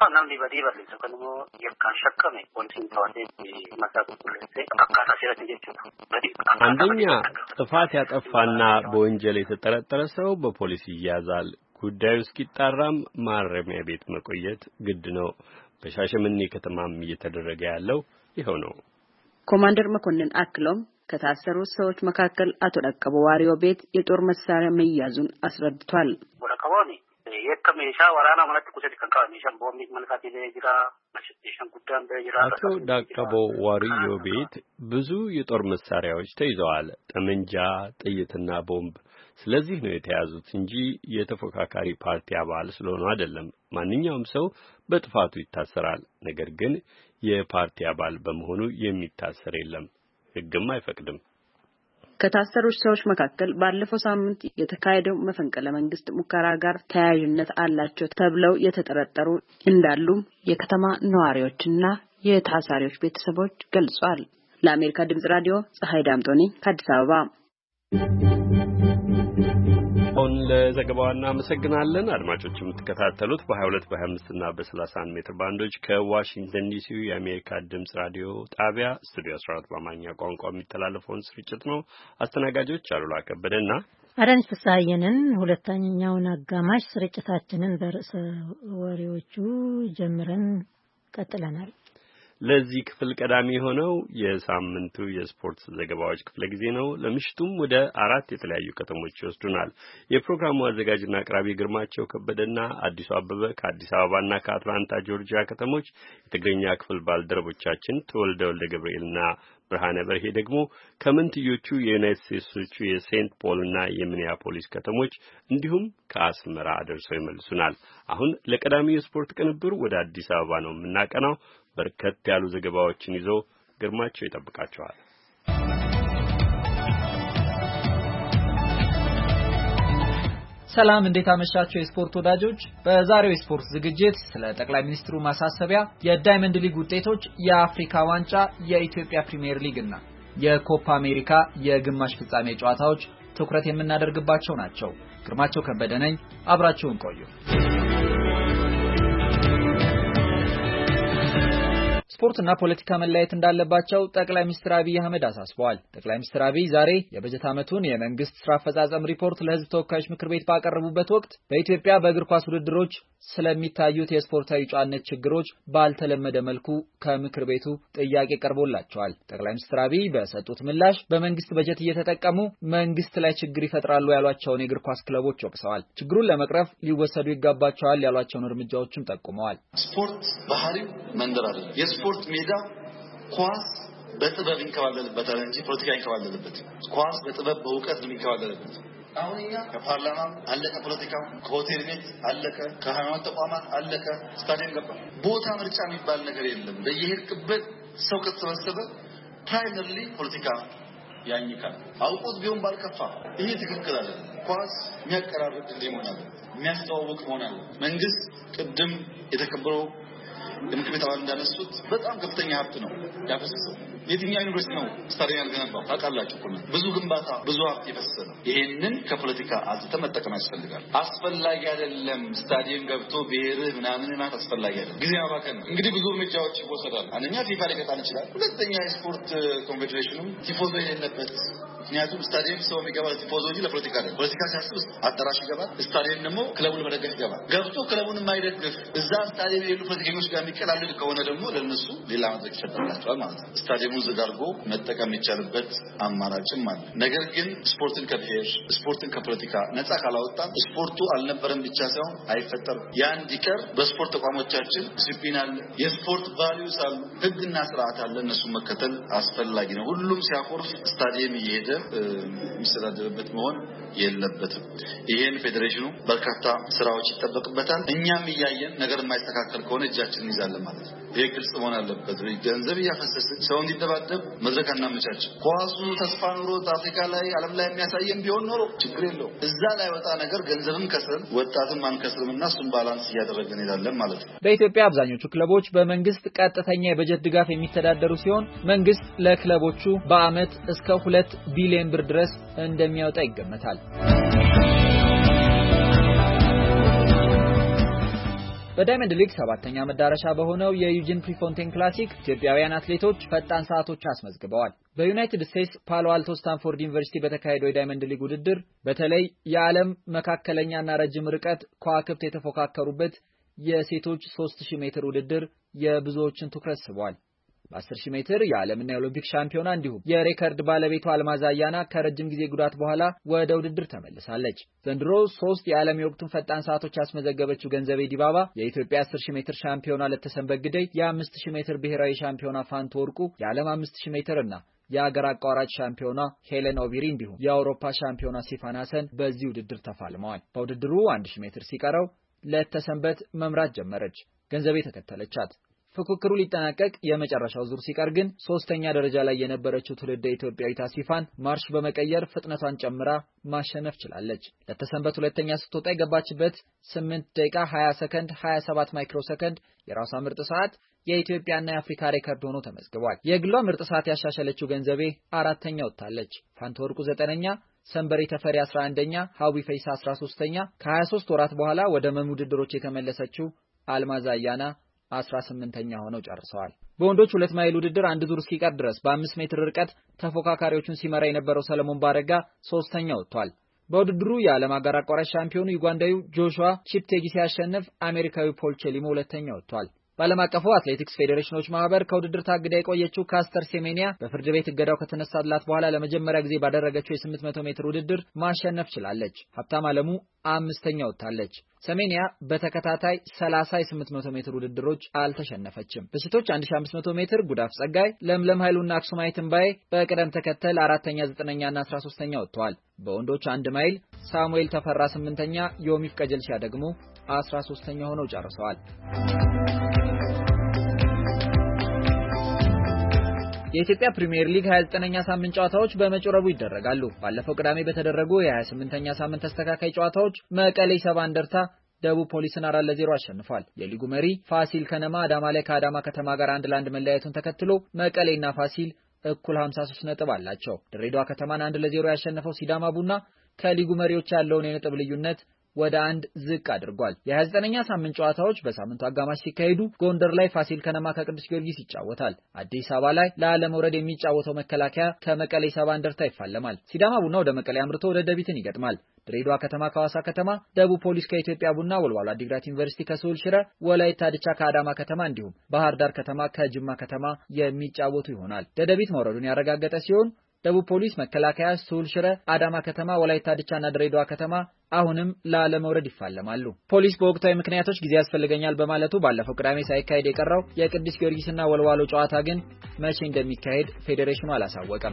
አንደኛ ጥፋት ያጠፋና በወንጀል የተጠረጠረ ሰው በፖሊስ ይያዛል። ጉዳዩ እስኪጣራም ማረሚያ ቤት መቆየት ግድ ነው። በሻሸመኔ ከተማም እየተደረገ ያለው ይኸው ነው። ኮማንደር መኮንን አክሎም ከታሰሩት ሰዎች መካከል አቶ ደቀቦ ዋሪዮ ቤት የጦር መሳሪያ መያዙን አስረድቷል። ወራካባኒ የከመሻ ወራና ማለት ኩሰት ከካኒ ሸምቦሚ መልካት ይጅራ ማሽቴሽን ጉዳም በጅራ አቶ ደቀቦ ዋሪዮ ቤት ብዙ የጦር መሳሪያዎች ተይዘዋል። ጠመንጃ፣ ጥይትና ቦምብ። ስለዚህ ነው የተያዙት እንጂ የተፎካካሪ ፓርቲ አባል ስለሆነ አይደለም። ማንኛውም ሰው በጥፋቱ ይታሰራል። ነገር ግን የፓርቲ አባል በመሆኑ የሚታሰር የለም። ሕግም አይፈቅድም። ከታሰሩት ሰዎች መካከል ባለፈው ሳምንት የተካሄደው መፈንቅለ መንግስት ሙከራ ጋር ተያያዥነት አላቸው ተብለው የተጠረጠሩ እንዳሉ የከተማ ነዋሪዎችና የታሳሪዎች ቤተሰቦች ገልጸዋል። ለአሜሪካ ድምጽ ራዲዮ ፀሐይ ዳምጦ ነኝ ከአዲስ አበባ። ለዘገባው እናመሰግናለን። አድማጮች የምትከታተሉት በ22 በ25 እና በ31 ሜትር ባንዶች ከዋሽንግተን ዲሲ የአሜሪካ ድምጽ ራዲዮ ጣቢያ ስቱዲዮ 14 በአማርኛ ቋንቋ የሚተላለፈውን ስርጭት ነው። አስተናጋጆች አሉላ ከበደና አዳነች ፍስሐየንን። ሁለተኛውን አጋማሽ ስርጭታችንን በርዕሰ ወሬዎቹ ጀምረን ቀጥለናል። ለዚህ ክፍል ቀዳሚ የሆነው የሳምንቱ የስፖርት ዘገባዎች ክፍለ ጊዜ ነው። ለምሽቱም ወደ 4 የተለያዩ ከተሞች ይወስዱናል። የፕሮግራሙ አዘጋጅና አቅራቢ ግርማቸው ከበደና አዲሱ አበበ ከአዲስ አበባና ከአትላንታ ጆርጂያ ከተሞች፣ የትግርኛ ክፍል ባልደረቦቻችን ተወልደ ወልደ ገብርኤልና ብርሃነ በርሄ ደግሞ ከመንትዮቹ የዩናይትድ ስቴትሶቹ የሴንት ፖልና የሚኒያፖሊስ ከተሞች እንዲሁም ከአስመራ አደርሰው ይመልሱናል። አሁን ለቀዳሚው የስፖርት ቅንብር ወደ አዲስ አበባ ነው የምናቀናው። በርከት ያሉ ዘገባዎችን ይዞ ግርማቸው ይጠብቃቸዋል። ሰላም፣ እንዴት አመሻችሁ የስፖርት ወዳጆች። በዛሬው የስፖርት ዝግጅት ስለ ጠቅላይ ሚኒስትሩ ማሳሰቢያ፣ የዳይመንድ ሊግ ውጤቶች፣ የአፍሪካ ዋንጫ፣ የኢትዮጵያ ፕሪሚየር ሊግ እና የኮፓ አሜሪካ የግማሽ ፍጻሜ ጨዋታዎች ትኩረት የምናደርግባቸው ናቸው። ግርማቸው ከበደ ነኝ። አብራችሁን ቆዩ። ስፖርትና ፖለቲካ መለያየት እንዳለባቸው ጠቅላይ ሚኒስትር አብይ አህመድ አሳስበዋል። ጠቅላይ ሚኒስትር አብይ ዛሬ የበጀት ዓመቱን የመንግስት ስራ አፈጻጸም ሪፖርት ለሕዝብ ተወካዮች ምክር ቤት ባቀረቡበት ወቅት በኢትዮጵያ በእግር ኳስ ውድድሮች ስለሚታዩት የስፖርታዊ ጨዋነት ችግሮች ባልተለመደ መልኩ ከምክር ቤቱ ጥያቄ ቀርቦላቸዋል። ጠቅላይ ሚኒስትር አብይ በሰጡት ምላሽ በመንግስት በጀት እየተጠቀሙ መንግስት ላይ ችግር ይፈጥራሉ ያሏቸውን የእግር ኳስ ክለቦች ወቅሰዋል። ችግሩን ለመቅረፍ ሊወሰዱ ይገባቸዋል ያሏቸውን እርምጃዎችም ጠቁመዋል። ስፖርት ባህሪው መንደር አይደለም። የስፖርት ሜዳ ኳስ በጥበብ ይንከባለልበታል እንጂ ፖለቲካ ይንከባለልበት። ኳስ በጥበብ በእውቀት ነው የሚንከባለልበት። አሁን እኛ ከፓርላማ አለቀ፣ ፖለቲካው ከሆቴል ቤት አለቀ፣ ከሃይማኖት ተቋማት አለቀ፣ ስታዲየም ገባ። ቦታ ምርጫ የሚባል ነገር የለም። በየሄድክበት ሰው ከተሰበሰበ ፕራይመሪሊ ፖለቲካ ያኝካል። አውቆት ቢሆን ባልከፋ። ይሄ ትክክል አይደለም። ኳስ የሚያቀራርብ እንዲሆን አለ፣ የሚያስተዋውቅ መሆን አለ። መንግስት ቅድም የተከበረው የምክር ቤት አባል እንዳነሱት በጣም ከፍተኛ ሀብት ነው ያፈሰሰው። የትኛው ዩኒቨርሲቲ ነው ስታዲየም ያልገነባው? ታውቃላችሁ እኮ ነው። ብዙ ግንባታ ብዙ ሀብት የፈሰሰ ነው። ይሄንን ከፖለቲካ አንስተን መጠቀም ያስፈልጋል። አስፈላጊ አይደለም ስታዲየም ገብቶ ብሔር ምናምን ማለት አስፈላጊ አይደለም። ጊዜ ማባከን ነው። እንግዲህ ብዙ እርምጃዎች ይወሰዳሉ። አንደኛ ፊፋ ሊቀጣን ይችላል። ሁለተኛ የስፖርት ኮንፌዴሬሽኑ ቲፎዞ የሌለበት ምክንያቱም ስታዲየም ሰው የሚገባው ቲፎዞ እንጂ ለፖለቲካ አይደለም። ፖለቲካ ሲያስብ አዳራሽ ይገባል። ስታዲየም ደግሞ ክለቡን መደገፍ ይገባል። ገብቶ ክለቡን የማይደግፍ እዛ ስታዲየም የሌሉ ፖለቲከኞች ጋር የሚቀላልድ ከሆነ ደግሞ ለነሱ ሌላ መድረክ ይፈጠርላቸዋል ማለት ነው። ስታዲየሙን ዝግ አድርጎ መጠቀም የሚቻልበት አማራጭም አለ። ነገር ግን ስፖርትን ከብሔር ስፖርትን ከፖለቲካ ነፃ ካላወጣን ስፖርቱ አልነበረም ብቻ ሳይሆን አይፈጠርም። ያን ዲቀር በስፖርት ተቋሞቻችን ዲሲፕሊን አለ፣ የስፖርት ቫልዩስ አሉ፣ ህግና ስርዓት አለ። እነሱ መከተል አስፈላጊ ነው። ሁሉም ሲያኮርፍ ስታዲየም እየሄደ የሚስተዳደርበት መሆን የለበትም። ይሄን ፌዴሬሽኑ በርካታ ስራዎች ይጠበቅበታል። እኛም እያየን ነገር የማይስተካከል ከሆነ እጃችንን ይዛለን ማለት ነው። ይሄ ግልጽ መሆን አለበት። ገንዘብ እያፈሰስን ሰው እንዲደባደብ መድረክ አናመቻች። ኳሱ ተስፋ ኑሮት አፍሪካ ላይ ዓለም ላይ የሚያሳየን ቢሆን ኖሮ ችግር የለው። እዛ ላይ ወጣ ነገር ገንዘብም ከስረን ወጣትም አንከስርምና እሱን ባላንስ እያደረግን እንሄዳለን ማለት ነው። በኢትዮጵያ አብዛኞቹ ክለቦች በመንግስት ቀጥተኛ የበጀት ድጋፍ የሚተዳደሩ ሲሆን መንግስት ለክለቦቹ በአመት እስከ 2 ቢሊዮን ብር ድረስ እንደሚያወጣ ይገመታል። በዳይመንድ ሊግ 7ኛ መዳረሻ በሆነው የዩጂን ፕሪፎንቴን ክላሲክ ኢትዮጵያውያን አትሌቶች ፈጣን ሰዓቶች አስመዝግበዋል። በዩናይትድ ስቴትስ ፓሎ አልቶ ስታንፎርድ ዩኒቨርሲቲ በተካሄደው የዳይመንድ ሊግ ውድድር በተለይ የዓለም መካከለኛና ረጅም ርቀት ከዋክብት የተፎካከሩበት የሴቶች 3000 ሜትር ውድድር የብዙዎችን ትኩረት ስቧል። በ10000 ሜትር የዓለምና የኦሎምፒክ ሻምፒዮና እንዲሁም የሬከርድ ባለቤቷ አልማዝ አያና ከረጅም ጊዜ ጉዳት በኋላ ወደ ውድድር ተመልሳለች። ዘንድሮ 3 የዓለም የወቅቱን ፈጣን ሰዓቶች ያስመዘገበችው ገንዘቤ ዲባባ፣ የኢትዮጵያ 10000 ሜትር ሻምፒዮና ለተሰንበት ግደይ፣ የ5000 ሜትር ብሔራዊ ሻምፒዮና ፋንቱ ወርቁ፣ የዓለም 5000 ሜትር እና የአገር አቋራጭ ሻምፒዮና ሄለን ኦቢሪ እንዲሁም የአውሮፓ ሻምፒዮና ሲፋን ሀሰን በዚህ ውድድር ተፋልመዋል። በውድድሩ 1000 ሜትር ሲቀረው ለተሰንበት መምራት ጀመረች። ገንዘቤ ተከተለቻት። ፉክክሩ ሊጠናቀቅ የመጨረሻው ዙር ሲቀር ግን 3ኛ ደረጃ ላይ የነበረችው ትውልደ ኢትዮጵያዊት ሲፋን ማርሽ በመቀየር ፍጥነቷን ጨምራ ማሸነፍ ችላለች። ለተሰንበት ሁለተኛ ስትወጣ የገባችበት 8 ደቂቃ 20 ሰከንድ 27 ማይክሮ ሰከንድ የራሷ ምርጥ ሰዓት የኢትዮጵያና የአፍሪካ ሬከርድ ሆኖ ተመዝግቧል። የግሏ ምርጥ ሰዓት ያሻሻለችው ገንዘቤ 4ኛ ወጣለች። ፋንቱ ወርቁ 9ኛ፣ ሰንበሬ ተፈሪ 11ኛ፣ ሀዊ ፈይሳ 13ኛ። ከ23 ወራት በኋላ ወደ መሙ ውድድሮች የተመለሰችው አልማዝ አያና 18ኛ ሆነው ጨርሰዋል። በወንዶች 2 ማይል ውድድር አንድ ዙር እስኪቀር ድረስ በ5 ሜትር ርቀት ተፎካካሪዎቹን ሲመራ የነበረው ሰለሞን ባረጋ 3ኛ ወጥቷል። በውድድሩ የዓለም አገር አቋራጭ ሻምፒዮኑ ዩጋንዳዊው ጆሹዋ ቺፕቴጊ ሲያሸንፍ አሜሪካዊው ፖል ቼሊሞ 2ኛ ወጥቷል። በዓለም አቀፉ አትሌቲክስ ፌዴሬሽኖች ማህበር ከውድድር ታግዳ የቆየችው ካስተር ሴሜኒያ በፍርድ ቤት እገዳው ከተነሳላት በኋላ ለመጀመሪያ ጊዜ ባደረገችው የ800 ሜትር ውድድር ማሸነፍ ችላለች። ሀብታም አለሙ 5ኛ ወጥታለች። ሰሜኒያ በተከታታይ 30 የ800 ሜትር ውድድሮች አልተሸነፈችም። በሴቶች 1500 ሜትር ጉዳፍ ጸጋይ፣ ለምለም ኃይሉና አክሱማይት እምባዬ በቅደም ተከተል 4ኛ፣ 9ኛ እና 13ኛ ወጥተዋል። በወንዶች 1 ማይል ሳሙኤል ተፈራ 8ኛ፣ ዮሚፍ ቀጀልቻ ደግሞ 13ኛ ሆነው ጨርሰዋል። የኢትዮጵያ ፕሪሚየር ሊግ 29ኛ ሳምንት ጨዋታዎች በመጪው ረቡዕ ይደረጋሉ። ባለፈው ቅዳሜ በተደረጉ የ28ኛ ሳምንት ተስተካካይ ጨዋታዎች መቀሌ ሰባ እንደርታ ደቡብ ፖሊስን 4-0 አሸንፏል። የሊጉ መሪ ፋሲል ከነማ አዳማ ላይ ከአዳማ ከተማ ጋር 1-1 መለያየቱን ተከትሎ መቀሌና ፋሲል እኩል 53 ነጥብ አላቸው። ድሬዳዋ ከተማን 1-0 ያሸነፈው ሲዳማ ቡና ከሊጉ መሪዎች ያለውን የነጥብ ልዩነት ወደ 1 ዝቅ አድርጓል። የ29ኛ ሳምንት ጨዋታዎች በሳምንቱ አጋማሽ ሲካሄዱ ጎንደር ላይ ፋሲል ከነማ ከቅዱስ ጊዮርጊስ ይጫወታል። አዲስ አበባ ላይ ለአለመውረድ የሚጫወተው መከላከያ ከመቀሌ ሰባ እንደርታ ይፋለማል። ሲዳማ ቡና ወደ መቀሌ አምርቶ ደደቢትን ይገጥማል። ድሬዳዋ ከተማ ከሐዋሳ ከተማ፣ ደቡብ ፖሊስ ከኢትዮጵያ ቡና፣ ወልዋሎ ዓዲግራት ዩኒቨርሲቲ ከስሁል ሽረ፣ ወላይታ ድቻ ከአዳማ ከተማ እንዲሁም ባህር ዳር ከተማ ከጅማ ከተማ የሚጫወቱ ይሆናል። ደደቢት መውረዱን ያረጋገጠ ሲሆን ደቡብ ፖሊስ፣ መከላከያ፣ ስሁል ሽረ፣ አዳማ ከተማ፣ ወላይታ ድቻና ድሬዳዋ ከተማ አሁንም ለአለመውረድ ይፋለማሉ። ፖሊስ በወቅታዊ ምክንያቶች ጊዜ ያስፈልገኛል በማለቱ ባለፈው ቅዳሜ ሳይካሄድ የቀረው የቅዱስ ጊዮርጊስና ወልዋሎ ጨዋታ ግን መቼ እንደሚካሄድ ፌዴሬሽኑ አላሳወቀም።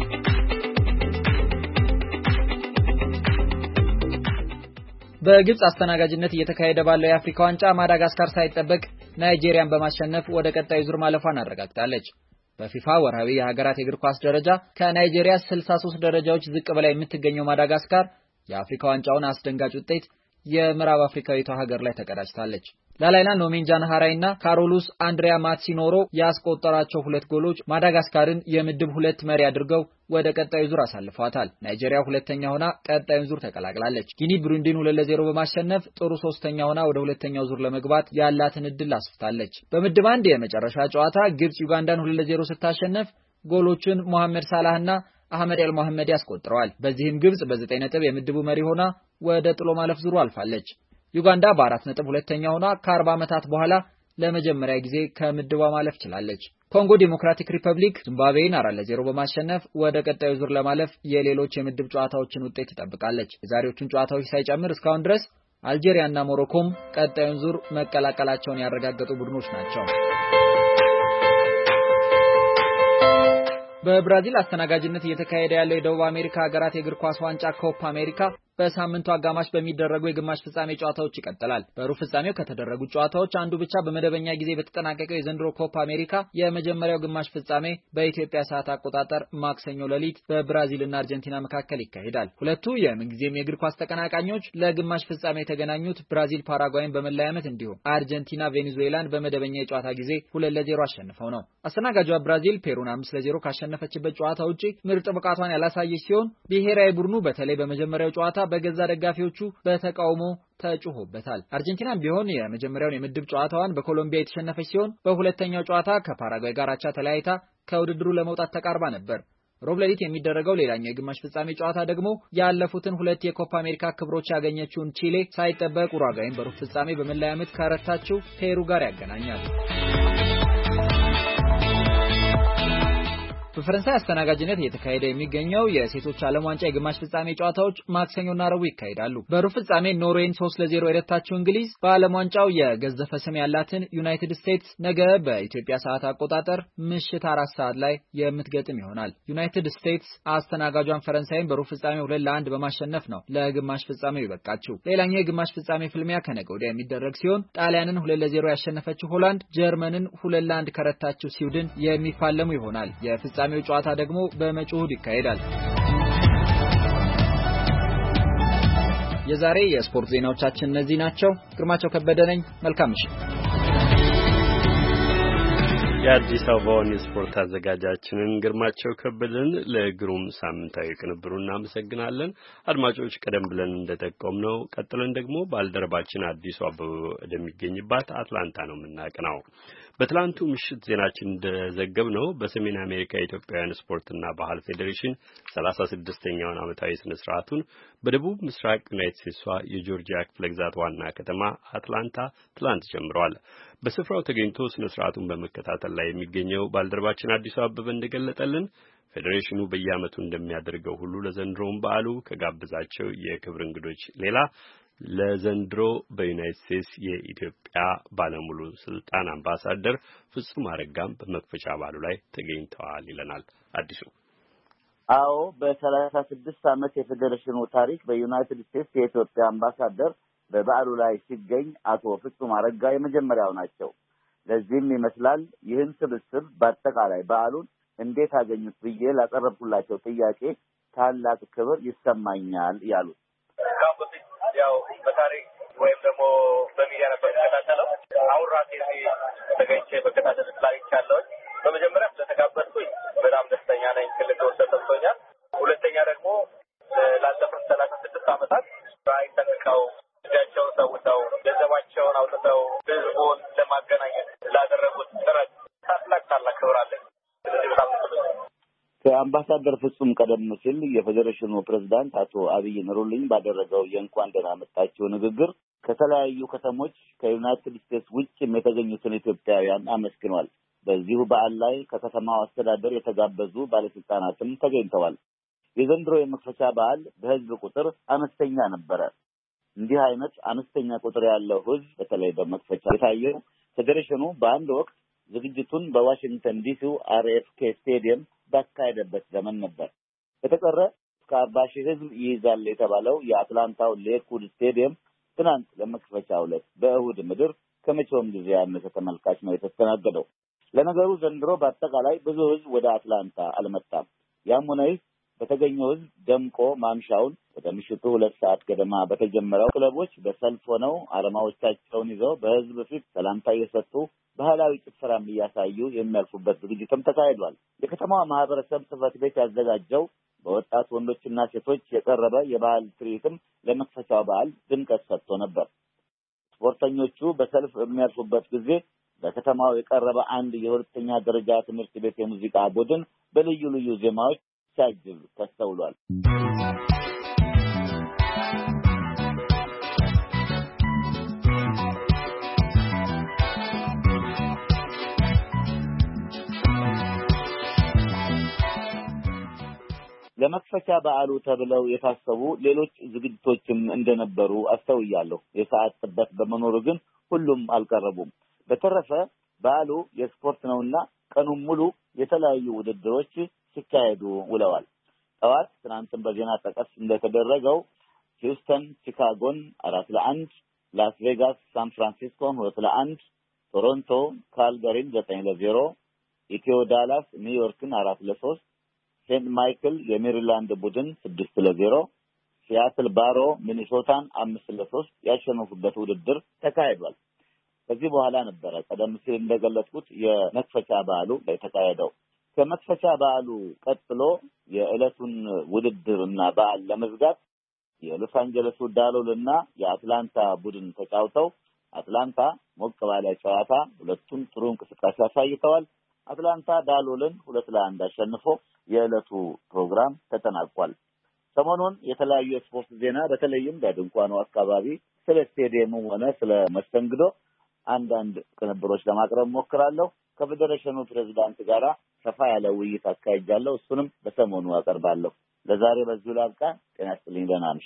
በግብጽ አስተናጋጅነት እየተካሄደ ባለው የአፍሪካ ዋንጫ ማዳጋስካር ሳይጠበቅ ናይጄሪያን በማሸነፍ ወደ ቀጣዩ ዙር ማለፏን አረጋግጣለች። በፊፋ ወርሃዊ የሀገራት የእግር ኳስ ደረጃ ከናይጄሪያ 63 ደረጃዎች ዝቅ በላይ የምትገኘው ማዳጋስካር የአፍሪካ ዋንጫውን አስደንጋጭ ውጤት የምዕራብ አፍሪካዊቷ ሀገር ላይ ተቀዳጅታለች። ላላይና ኖሜንጃን ሃራይና ካሮሉስ አንድሪያ ማትሲኖሮ ያስቆጠራቸው 2 ጎሎች ማዳጋስካርን የምድብ 2 መሪ አድርገው ወደ ቀጣዩ ዙር አሳልፈዋታል። ናይጄሪያ ሁለተኛ ሆና ቀጣዩን ዙር ተቀላቅላለች። ጊኒ ብሩንዲን 2-0 በማሸነፍ ጥሩ ሶስተኛ ሆና ወደ ሁለተኛው ዙር ለመግባት ያላትን እድል አስፍታለች። በምድብ 1 የመጨረሻ ጨዋታ ግብጽ ዩጋንዳን 2-0 ስታሸነፍ ጎሎችን መሐመድ ሳላህና አህመድ ኤል መሐመድ ያስቆጥረዋል። በዚህም ግብጽ በ9 ነጥብ የምድቡ መሪ ሆና ወደ ጥሎ ማለፍ ዙሩ አልፋለች። ዩጋንዳ በ4 ነጥብ ሁለተኛ ሆና ከ40 ዓመታት በኋላ ለመጀመሪያ ጊዜ ከምድቧ ማለፍ ችላለች። ኮንጎ ዲሞክራቲክ ሪፐብሊክ ዚምባብዌን 4-0 በማሸነፍ ወደ ቀጣዩ ዙር ለማለፍ የሌሎች የምድብ ጨዋታዎችን ውጤት ትጠብቃለች። የዛሬዎቹን ጨዋታዎች ሳይጨምር እስካሁን ድረስ አልጄሪያና ሞሮኮም ቀጣዩን ዙር መቀላቀላቸውን ያረጋገጡ ቡድኖች ናቸው። በብራዚል አስተናጋጅነት እየተካሄደ ያለው የደቡብ አሜሪካ ሀገራት የእግር ኳስ ዋንጫ ኮፓ አሜሪካ በሳምንቱ አጋማሽ በሚደረጉ የግማሽ ፍጻሜ ጨዋታዎች ይቀጥላል። በሩብ ፍጻሜው ከተደረጉ ጨዋታዎች አንዱ ብቻ በመደበኛ ጊዜ በተጠናቀቀው የዘንድሮ ኮፓ አሜሪካ የመጀመሪያው ግማሽ ፍጻሜ በኢትዮጵያ ሰዓት አቆጣጠር ማክሰኞ ሌሊት በብራዚልና አርጀንቲና መካከል ይካሄዳል። ሁለቱ የምንጊዜም የእግር ኳስ ተቀናቃኞች ለግማሽ ፍጻሜ የተገናኙት ብራዚል ፓራጓይን በመለያ ምት እንዲሁም አርጀንቲና ቬኔዙዌላን በመደበኛ የጨዋታ ጊዜ 2-0 አሸንፈው ነው። አስተናጋጇ ብራዚል ፔሩን 5-0 ካሸነፈችበት ጨዋታ ውጪ ምርጥ ብቃቷን ያላሳየች ሲሆን ብሔራዊ ቡድኑ በተለይ በመጀመሪያው ጨዋታ በገዛ ደጋፊዎቹ በተቃውሞ ተጭሆበታል። አርጀንቲናም ቢሆን የመጀመሪያውን የምድብ ጨዋታዋን በኮሎምቢያ የተሸነፈች ሲሆን በሁለተኛው ጨዋታ ከፓራጓይ ጋር አቻ ተለያይታ ከውድድሩ ለመውጣት ተቃርባ ነበር። ሮብ ሌሊት የሚደረገው ሌላኛው የግማሽ ፍጻሜ ጨዋታ ደግሞ ያለፉትን 2 የኮፓ አሜሪካ ክብሮች ያገኘችውን ቺሌ ሳይጠበቅ ኡሩጓይን በሩብ ፍጻሜ በመለያ ምት ከረታችው ፔሩ ጋር ያገናኛል። በፈረንሳይ አስተናጋጅነት እየተካሄደ የሚገኘው የሴቶች ዓለም ዋንጫ የግማሽ ፍጻሜ ጨዋታዎች ማክሰኞና ረቡዕ ይካሄዳሉ። በሩብ ፍጻሜ ኖርዌይን 3-0 የረታችው እንግሊዝ በዓለም ዋንጫው የገዘፈ ስም ያላትን ዩናይትድ ስቴትስ ነገ በኢትዮጵያ ሰዓት አቆጣጠር ምሽት 4 ሰዓት ላይ የምትገጥም ይሆናል። ዩናይትድ ስቴትስ አስተናጋጇን ፈረንሳይን በሩብ ፍጻሜ 2-1 በማሸነፍ ነው ለግማሽ ፍጻሜው የበቃችው። ሌላኛው የግማሽ ፍጻሜ ፍልሚያ ከነገ ወዲያ የሚደረግ ሲሆን ጣሊያንን 2-0 ያሸነፈችው ሆላንድ ጀርመንን 2-1 ከረታችው ስዊድን የሚፋለሙ ይሆናል። የፍጻሜው ጨዋታ ደግሞ በመጪው እሁድ ይካሄዳል። የዛሬ የስፖርት ዜናዎቻችን እነዚህ ናቸው። ግርማቸው ከበደ ነኝ። መልካም ምሽት። የአዲስ አበባውን የስፖርት አዘጋጃችንን ግርማቸው ከበደን ለግሩም ሳምንታዊ ቅንብሩ እናመሰግናለን። አድማጮች፣ ቀደም ብለን እንደጠቆምነው ቀጥለን ደግሞ ባልደረባችን አዲሱ አበበ ወደሚገኝባት አትላንታ ነው የምናቀናው። በትላንቱ ምሽት ዜናችን እንደዘገብነው በሰሜን አሜሪካ የኢትዮጵያውያን ስፖርትና ባህል ፌዴሬሽን 36ኛውን ዓመታዊ ስነ ስርዓቱን በደቡብ ምስራቅ ዩናይትድ ስቴትሷ የጆርጂያ ክፍለ ግዛት ዋና ከተማ አትላንታ ትላንት ጀምሯል። በስፍራው ተገኝቶ ስነ ስርዓቱን በመከታተል ላይ የሚገኘው ባልደረባችን አዲሱ አበበ እንደገለጠልን ፌዴሬሽኑ በየዓመቱ እንደሚያደርገው ሁሉ ለዘንድሮም በዓሉ ከጋበዛቸው የክብር እንግዶች ሌላ ለዘንድሮ በዩናይትድ ስቴትስ የኢትዮጵያ ባለሙሉ ስልጣን አምባሳደር ፍጹም አረጋም በመክፈቻ በዓሉ ላይ ተገኝተዋል ይለናል አዲሱ። አዎ፣ በ36 ዓመት የፌዴሬሽኑ ታሪክ በዩናይትድ ስቴትስ የኢትዮጵያ አምባሳደር በበዓሉ ላይ ሲገኝ አቶ ፍጹም አረጋ የመጀመሪያው ናቸው። ለዚህም ይመስላል ይህን ስብስብ በአጠቃላይ በዓሉን እንዴት አገኙት ብዬ ላቀረብኩላቸው ጥያቄ ታላቅ ክብር ይሰማኛል ያሉት። ያው በታሪክ ወይም ደግሞ በሚዲያ ነበር ተከታተለው። አሁን ራሴ ተገኝቼ በከታተል ስላይቻለሁ። በመጀመሪያ ስለተጋበዝኩኝ በጣም ደስተኛ ነኝ። ትልቅ ተወሰነ ተሰጥቶኛል። ሁለተኛ ደግሞ ላለፉት 36 ዓመታት ራዕይ ሰንቀው እጃቸውን ሰውተው ገንዘባቸውን አውጥተው ህዝቡን ለማገናኘት ላደረጉት ጥረት ታላቅ ክብር አለኝ። ከአምባሳደር ፍጹም ቀደም ሲል የፌዴሬሽኑ ፕሬዝዳንት አቶ አብይ ንሩልኝ ባደረገው የእንኳን ደህና መጣችሁ ንግግር ከተለያዩ ከተሞች ከዩናይትድ ስቴትስ ውጭም የተገኙትን ኢትዮጵያውያን አመስግኗል። በዚሁ በዓል ላይ ከከተማው አስተዳደር የተጋበዙ ባለስልጣናትም ተገኝተዋል። የዘንድሮ የመክፈቻ በዓል በህዝብ ቁጥር አነስተኛ ነበረ። እንዲህ አይነት አነስተኛ ቁጥር ያለው ህዝብ በተለይ በመክፈቻ የታየው ፌዴሬሽኑ በአንድ ወቅት ዝግጅቱን በዋሽንግተን ዲሲው RFK ስቴዲየም ባካሄደበት ዘመን ነበር። በተቀረ እስከ 40 ሺህ ህዝብ ይይዛል የተባለው የአትላንታው ሌክውድ ስቴዲየም ትናንት ለመክፈቻው ዕለት በእሁድ ምድር ከመቼውም ጊዜ ያነሰ ተመልካች ነው የተስተናገደው። ለነገሩ ዘንድሮ በአጠቃላይ ብዙ ህዝብ ወደ አትላንታ አልመጣም። ያም ሆነ ይህ በተገኘው ህዝብ ደምቆ ማምሻውን ወደ ምሽቱ 2 ሰዓት ገደማ በተጀመረው ክለቦች በሰልፍ ሆነው አርማዎቻቸውን ይዘው በህዝብ ፊት ሰላምታ እየሰጡ ባህላዊ ጭፈራም እያሳዩ የሚያልፉበት ዝግጅትም ተካሂዷል። የከተማዋ ማህበረሰብ ጽሕፈት ቤት ያዘጋጀው በወጣት ወንዶችና ሴቶች የቀረበ የባህል ትርኢትም ለመክፈቻው በዓል ድምቀት ሰጥቶ ነበር። ስፖርተኞቹ በሰልፍ በሚያልፉበት ጊዜ በከተማው የቀረበ አንድ የሁለተኛ ደረጃ ትምህርት ቤት የሙዚቃ ቡድን በልዩ ልዩ ዜማዎች ሲያጅብ ተስተውሏል። ለመክፈቻ በዓሉ ተብለው የታሰቡ ሌሎች ዝግጅቶችም እንደነበሩ አስተውያለሁ። የሰዓት ጥበት በመኖሩ ግን ሁሉም አልቀረቡም። በተረፈ በዓሉ የስፖርት ነውና ቀኑን ሙሉ የተለያዩ ውድድሮች ሲካሄዱ ውለዋል። ጠዋት ትናንትም በዜና ጠቀስ እንደተደረገው ሂውስተን ቺካጎን 4-1፣ ላስ ቬጋስ ሳን ፍራንሲስኮን 2-1፣ ቶሮንቶ ካልጋሪን 9-0፣ ኢትዮ ዳላስ ኒውዮርክን 4-3፣ ሴንት ማይክል የሜሪላንድ ቡድን 6-0፣ ሲያትል ባሮ ሚኒሶታን 5-3 ያሸነፉበት ውድድር ተካሂዷል። ከዚህ በኋላ ነበረ ቀደም ሲል እንደገለጽኩት የመክፈቻ በዓሉ የተካሄደው። ከመክፈቻ በዓሉ ቀጥሎ የዕለቱን ውድድርና በዓል ለመዝጋት የሎስ አንጀለሱ ዳሎልና የአትላንታ ቡድን ተጫውተው አትላንታ ሞቅ ባለ ጨዋታ ሁለቱም ጥሩ እንቅስቃሴ አሳይተዋል። አትላንታ ዳሎልን 2-1 አሸንፎ የዕለቱ ፕሮግራም ተጠናቋል። ሰሞኑን የተለያዩ የስፖርት ዜና በተለይም በድንኳኑ አካባቢ ስለ ስቴዲየሙ ሆነ ስለ መስተንግዶ አንዳንድ ቅንብሮች ለማቅረብ ሞክራለሁ። ከፌዴሬሽኑ ፕሬዝዳንት ጋራ ሰፋ ያለ ውይይት አካሂጃለሁ። እሱንም በሰሞኑ አቀርባለሁ። ለዛሬ በዚሁ ላብቃ። ጤና ይስጥልኝ። ደህና አምሹ።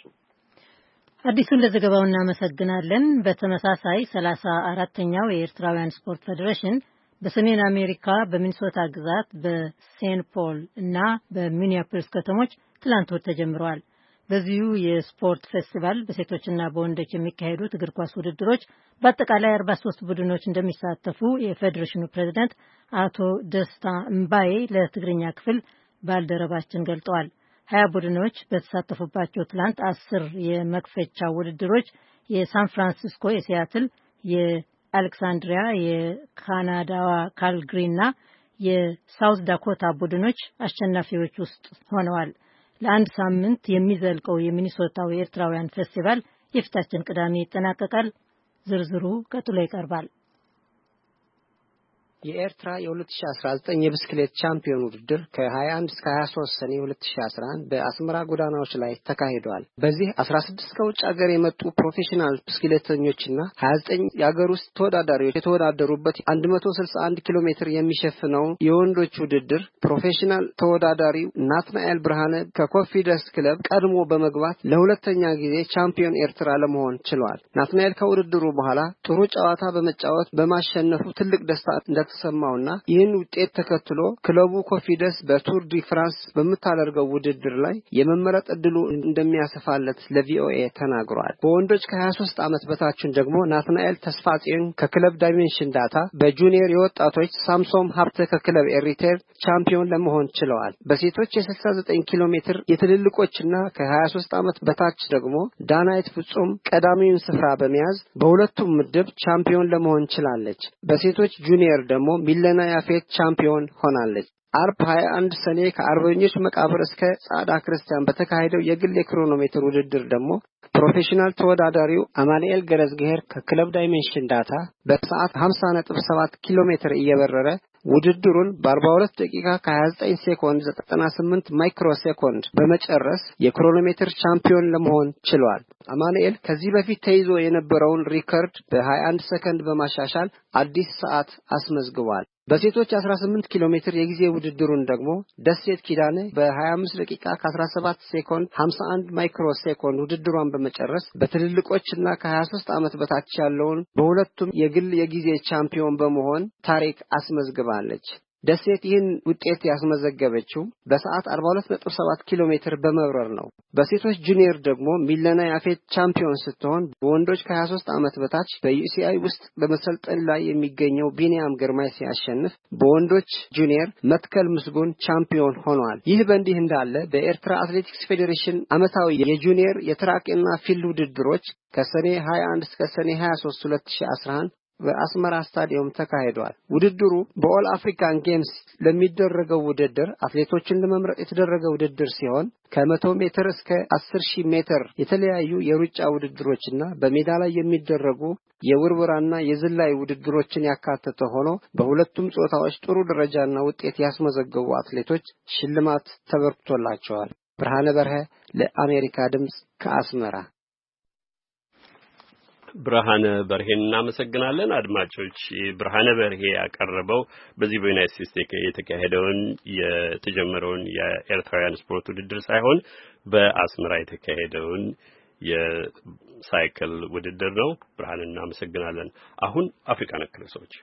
አዲሱን ለዘገባው እናመሰግናለን። በተመሳሳይ 34ኛው የኤርትራውያን ስፖርት ፌዴሬሽን በሰሜን አሜሪካ በሚኒሶታ ግዛት በሴንት ፖል እና በሚኒያፖሊስ ከተሞች ትላንት ተጀምረዋል። በዚሁ የስፖርት ፌስቲቫል በሴቶችና በወንዶች የሚካሄዱት እግር ኳስ ውድድሮች በአጠቃላይ 43 ቡድኖች እንደሚሳተፉ የፌዴሬሽኑ ፕሬዝዳንት አቶ ደስታ እምባዬ ለትግርኛ ክፍል ባልደረባችን ገልጠዋል። 20 ቡድኖች በተሳተፉባቸው ትላንት 10 የመክፈቻ ውድድሮች የሳን ፍራንሲስኮ፣ የሲያትል፣ የአሌክሳንድሪያ፣ የካናዳዋ ካልግሪና የሳውዝ ዳኮታ ቡድኖች አሸናፊዎች ውስጥ ሆነዋል። ለአንድ ሳምንት የሚዘልቀው የሚኒሶታው የኤርትራውያን ፌስቲቫል የፊታችን ቅዳሜ ይጠናቀቃል። ዝርዝሩ ቀጥሎ ይቀርባል። የኤርትራ የ2019 የብስክሌት ቻምፒዮን ውድድር ከ21 እስከ 23 ሰኔ 2011 በአስመራ ጎዳናዎች ላይ ተካሂዷል። በዚህ 16 ከውጭ ሀገር የመጡ ፕሮፌሽናል ብስክሌተኞችና 29 የሀገር ውስጥ ተወዳዳሪዎች የተወዳደሩበት 161 ኪሎ ሜትር የሚሸፍነው የወንዶች ውድድር ፕሮፌሽናል ተወዳዳሪው ናትናኤል ብርሃነ ከኮንፊደንስ ክለብ ቀድሞ በመግባት ለሁለተኛ ጊዜ ቻምፒዮን ኤርትራ ለመሆን ችሏል። ናትናኤል ከውድድሩ በኋላ ጥሩ ጨዋታ በመጫወት በማሸነፉ ትልቅ ደስታ ሰማውና ይህን ውጤት ተከትሎ ክለቡ ኮንፊደንስ በቱር ዲ ፍራንስ በመታደርገው ውድድር ላይ የመመረጥ እድሉ እንደሚያሰፋለት ለቪኦኤ ተናግሯል። በወንዶች ከ23 ዓመት በታችን ደግሞ ናትናኤል ተስፋጽዮን ከክለብ ዳይሜንሽን ዳታ በጁኒየር የወጣቶች ሳምሶም ሀብተ ከክለብ ኤሪቴር ቻምፒዮን ለመሆን ችለዋል። በሴቶች የ69 ኪሎ ሜትር የትልልቆችና ከ23 ዓመት በታች ደግሞ ዳናይት ፍጹም ቀዳሚውን ስፍራ በመያዝ በሁለቱም ምድብ ቻምፒዮን ለመሆን ችላለች። በሴቶች ጁኒየር ደግሞ ሚለና ያፌት ቻምፒዮን ሆናለች። አርብ 21 ሰኔ ከአርበኞች መቃብር እስከ ጻዳ ክርስቲያን በተካሄደው የግል የክሮኖሜትር ውድድር ደግሞ ፕሮፌሽናል ተወዳዳሪው አማኑኤል ገረዝገሄር ከክለብ ዳይሜንሽን ዳታ በሰዓት 50.7 ኪሎ ሜትር እየበረረ ውድድሩን በ42 ደቂቃ ከ29 ሴኮንድ 98 ማይክሮ ሴኮንድ በመጨረስ የክሮኖሜትር ቻምፒዮን ለመሆን ችሏል። አማኑኤል ከዚህ በፊት ተይዞ የነበረውን ሪከርድ በ21 ሰከንድ በማሻሻል አዲስ ሰዓት አስመዝግቧል። በሴቶች 18 ኪሎ ሜትር የጊዜ ውድድሩን ደግሞ ደሴት ኪዳነ በ25 ደቂቃ ከ17 ሴኮንድ 51 ማይክሮ ሴኮንድ ውድድሯን በመጨረስ በትልልቆችና ከ23 ዓመት በታች ያለውን በሁለቱም የግል የጊዜ ቻምፒዮን በመሆን ታሪክ አስመዝግባለች። ደሴት ይህን ውጤት ያስመዘገበችው በሰዓት 42.7 ኪሎ ሜትር በመብረር ነው። በሴቶች ጁኒየር ደግሞ ሚለና ያፌት ቻምፒዮን ስትሆን በወንዶች ከ23 ዓመት በታች በዩሲአይ ውስጥ በመሰልጠን ላይ የሚገኘው ቢኒያም ግርማይ ሲያሸንፍ በወንዶች ጁኒየር መትከል ምስጉን ቻምፒዮን ሆኗል። ይህ በእንዲህ እንዳለ በኤርትራ አትሌቲክስ ፌዴሬሽን ዓመታዊ የጁኒየር የትራክ እና ፊልድ ውድድሮች ከሰኔ 21 እስከ ሰኔ 23 2011 በአስመራ ስታዲየም ተካሂዷል። ውድድሩ በኦል አፍሪካን ጌምስ ለሚደረገው ውድድር አትሌቶችን ለመምረጥ የተደረገ ውድድር ሲሆን ከ100 ሜትር እስከ 10000 ሜትር የተለያዩ የሩጫ ውድድሮችና በሜዳ ላይ የሚደረጉ የውርወራና የዝላይ ውድድሮችን ያካተተ ሆኖ በሁለቱም ጾታዎች ጥሩ ደረጃና ውጤት ያስመዘገቡ አትሌቶች ሽልማት ተበርክቶላቸዋል። ብርሃነ በርሀ ለአሜሪካ ድምጽ ከአስመራ። ብርሃነ በርሄን እናመሰግናለን። አድማጮች ብርሃነ በርሄ ያቀረበው በዚህ በዩናይትድ ስቴትስ የተካሄደውን የተጀመረውን የኤርትራውያን ስፖርት ውድድር ሳይሆን በአስመራ የተካሄደውን የሳይክል ውድድር ነው። ብርሃነ እናመሰግናለን። አሁን አፍሪካ ነክ ርዕሶች።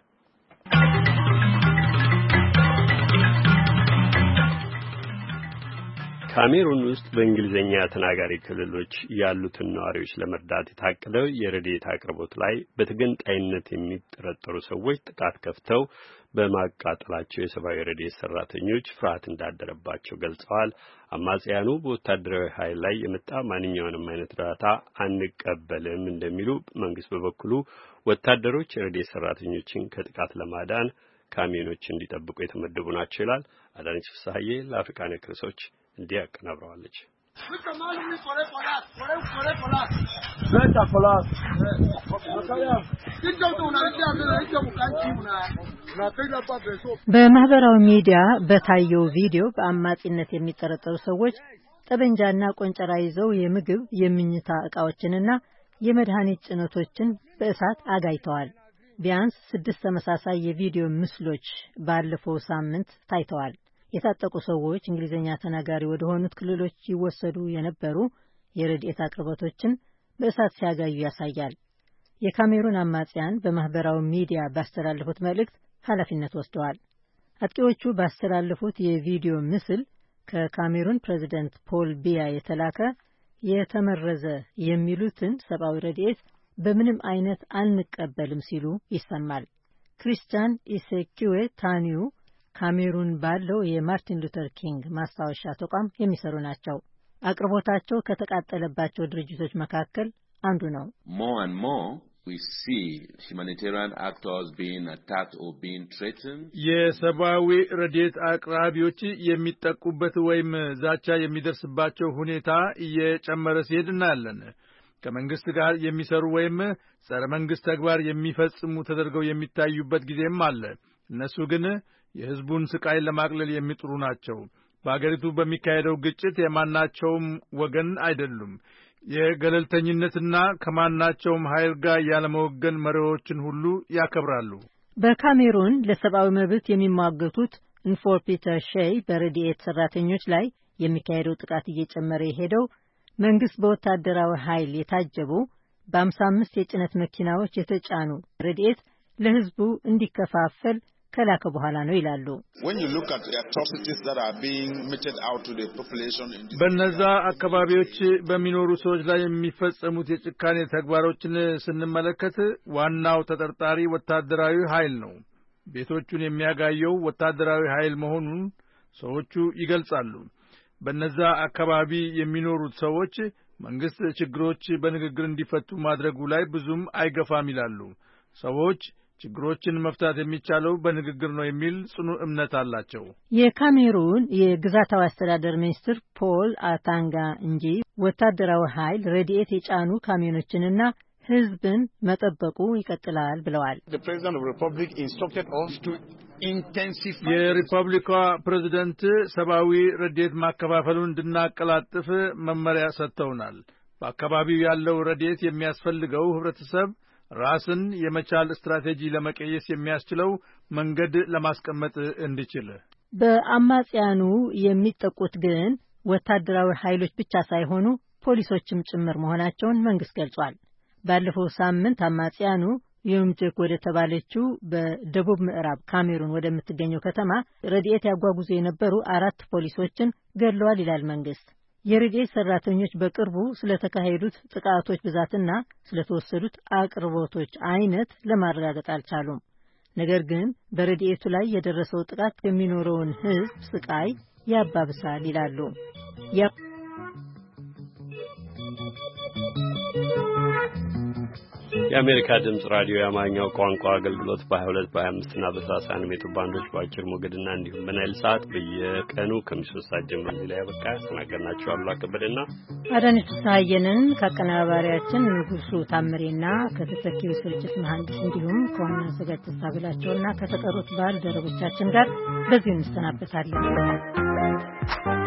ካሜሩን ውስጥ በእንግሊዝኛ ተናጋሪ ክልሎች ያሉትን ነዋሪዎች ለመርዳት የታቀደው የረድኤት አቅርቦት ላይ በተገንጣይነት የሚጠረጠሩ ሰዎች ጥቃት ከፍተው በማቃጠላቸው የሰብአዊ ረድኤት ሰራተኞች ፍርሃት እንዳደረባቸው ገልጸዋል። አማጽያኑ በወታደራዊ ኃይል ላይ የመጣ ማንኛውንም አይነት እርዳታ አንቀበልም እንደሚሉ፣ መንግስት በበኩሉ ወታደሮች የረድኤት ሰራተኞችን ከጥቃት ለማዳን ካሚዮኖች እንዲጠብቁ የተመደቡ ናቸው ይላል። አዳነች ፍስሐዬ ለአፍሪካ ነክ ርዕሶች እንዲህ አቀናብረዋለች። በማህበራዊ ሚዲያ በታየው ቪዲዮ በአማጺነት የሚጠረጠሩ ሰዎች ጠበንጃና ቆንጨራ ይዘው የምግብ የምኝታ ዕቃዎችንና የመድኃኒት ጭነቶችን በእሳት አጋይተዋል። ቢያንስ 6 ተመሳሳይ የቪዲዮ ምስሎች ባለፈው ሳምንት ታይተዋል። የታጠቁ ሰዎች እንግሊዝኛ ተናጋሪ ወደ ሆኑት ክልሎች ይወሰዱ የነበሩ የረድኤት አቅርቦቶችን በእሳት ሲያጋዩ ያሳያል። የካሜሩን አማጽያን በማህበራዊ ሚዲያ ባስተላለፉት መልእክት ኃላፊነት ወስደዋል። አጥቂዎቹ ባስተላለፉት የቪዲዮ ምስል ከካሜሩን ፕሬዚደንት ፖል ቢያ የተላከ የተመረዘ የሚሉትን ሰብአዊ ረድኤት በምንም አይነት አንቀበልም ሲሉ ይሰማል። ክሪስቲያን ኢሴኪዌ ታኒው ካሜሩን ባለው የማርቲን ሉተር ኪንግ ማስታወሻ ተቋም የሚሰሩ ናቸው። አቅርቦታቸው ከተቃጠለባቸው ድርጅቶች መካከል አንዱ ነው። More and more we see humanitarian actors being attacked or being threatened. የሰብአዊ ረድኤት አቅራቢዎች የሚጠቁበት ወይም ዛቻ የሚደርስባቸው ሁኔታ እየጨመረ ሲሄድ እናያለን። ከመንግስት ጋር የሚሰሩ ወይም ጸረ መንግስት ተግባር የሚፈጽሙ ተደርገው የሚታዩበት ጊዜም አለ። እነሱ ግን የህዝቡን ስቃይ ለማቅለል የሚጥሩ ናቸው። በአገሪቱ በሚካሄደው ግጭት የማናቸውም ወገን አይደሉም። የገለልተኝነትና ከማናቸውም ኃይል ጋር ያለመወገን መሪዎችን ሁሉ ያከብራሉ። በካሜሩን ለሰብአዊ መብት የሚሟገቱት ኢንፎር ፒተር ሼይ በረድኤት ሰራተኞች ላይ የሚካሄደው ጥቃት እየጨመረ የሄደው መንግስት በወታደራዊ ኃይል የታጀቡ በ55 የጭነት መኪናዎች የተጫኑ ረድኤት ለህዝቡ እንዲከፋፈል ከላከ በኋላ ነው ይላሉ። በነዛ አካባቢዎች በሚኖሩ ሰዎች ላይ የሚፈጸሙት የጭካኔ ተግባሮችን ስንመለከት ዋናው ተጠርጣሪ ወታደራዊ ኃይል ነው። ቤቶቹን የሚያጋየው ወታደራዊ ኃይል መሆኑን ሰዎቹ ይገልጻሉ። በነዛ አካባቢ የሚኖሩት ሰዎች መንግስት ችግሮች በንግግር እንዲፈቱ ማድረጉ ላይ ብዙም አይገፋም ይላሉ። ሰዎች ችግሮችን መፍታት የሚቻለው በንግግር ነው የሚል ጽኑ እምነት አላቸው። የካሜሩን የግዛታዊ አስተዳደር ሚኒስትር ፖል አታንጋ እንጂ ወታደራዊ ኃይል ረድኤት የጫኑ ካሚዮኖችንና ህዝብን መጠበቁ ይቀጥላል ብለዋል። የሪፐብሊካ ፕሬዝደንት ሰብአዊ ረድኤት ማከፋፈሉን እንድናቀላጥፍ መመሪያ ሰጥተውናል። በአካባቢው ያለው ረድኤት የሚያስፈልገው ህብረተሰብ ራስን የመቻል ስትራቴጂ ለመቀየስ የሚያስችለው መንገድ ለማስቀመጥ እንዲችል። በአማጽያኑ የሚጠቁት ግን ወታደራዊ ኃይሎች ብቻ ሳይሆኑ ፖሊሶችም ጭምር መሆናቸውን መንግስት ገልጿል። ባለፈው ሳምንት አማጽያኑ የምጨክ ወደ ተባለችው በደቡብ ምዕራብ ካሜሩን ወደምትገኘው ከተማ ረድኤት ያጓጉዙ የነበሩ 4 ፖሊሶችን ገድለዋል ይላል መንግስት። የረድኤት ሰራተኞች በቅርቡ ስለተካሄዱት ጥቃቶች ብዛትና ስለተወሰዱት አቅርቦቶች አይነት ለማረጋገጥ አልቻሉም። ነገር ግን በረድኤቱ ላይ የደረሰው ጥቃት የሚኖረውን ሕዝብ ስቃይ ያባብሳል ይላሉ። የአሜሪካ ድምጽ ራዲዮ የአማርኛው ቋንቋ አገልግሎት በ22 በ25 እና በ31 ሜትር ባንዶች በአጭር ሞገድና እንዲሁም በናይል ሰዓት በየቀኑ ከምሽቱ 3 ሰዓት ጀምሮ እዚህ ላይ ያበቃ። ያስተናገድናችሁ አሉላ ከበደና አዳነች ፍስሐየንን ከአቀናባሪያችን ንጉሱ ታምሬና ከተተኪው ስርጭት መሐንዲስ እንዲሁም ከዋና አዘጋጅ ተሳብላቸውና ከተቀሩት ባልደረቦቻችን ጋር በዚህ እንሰናበታለን።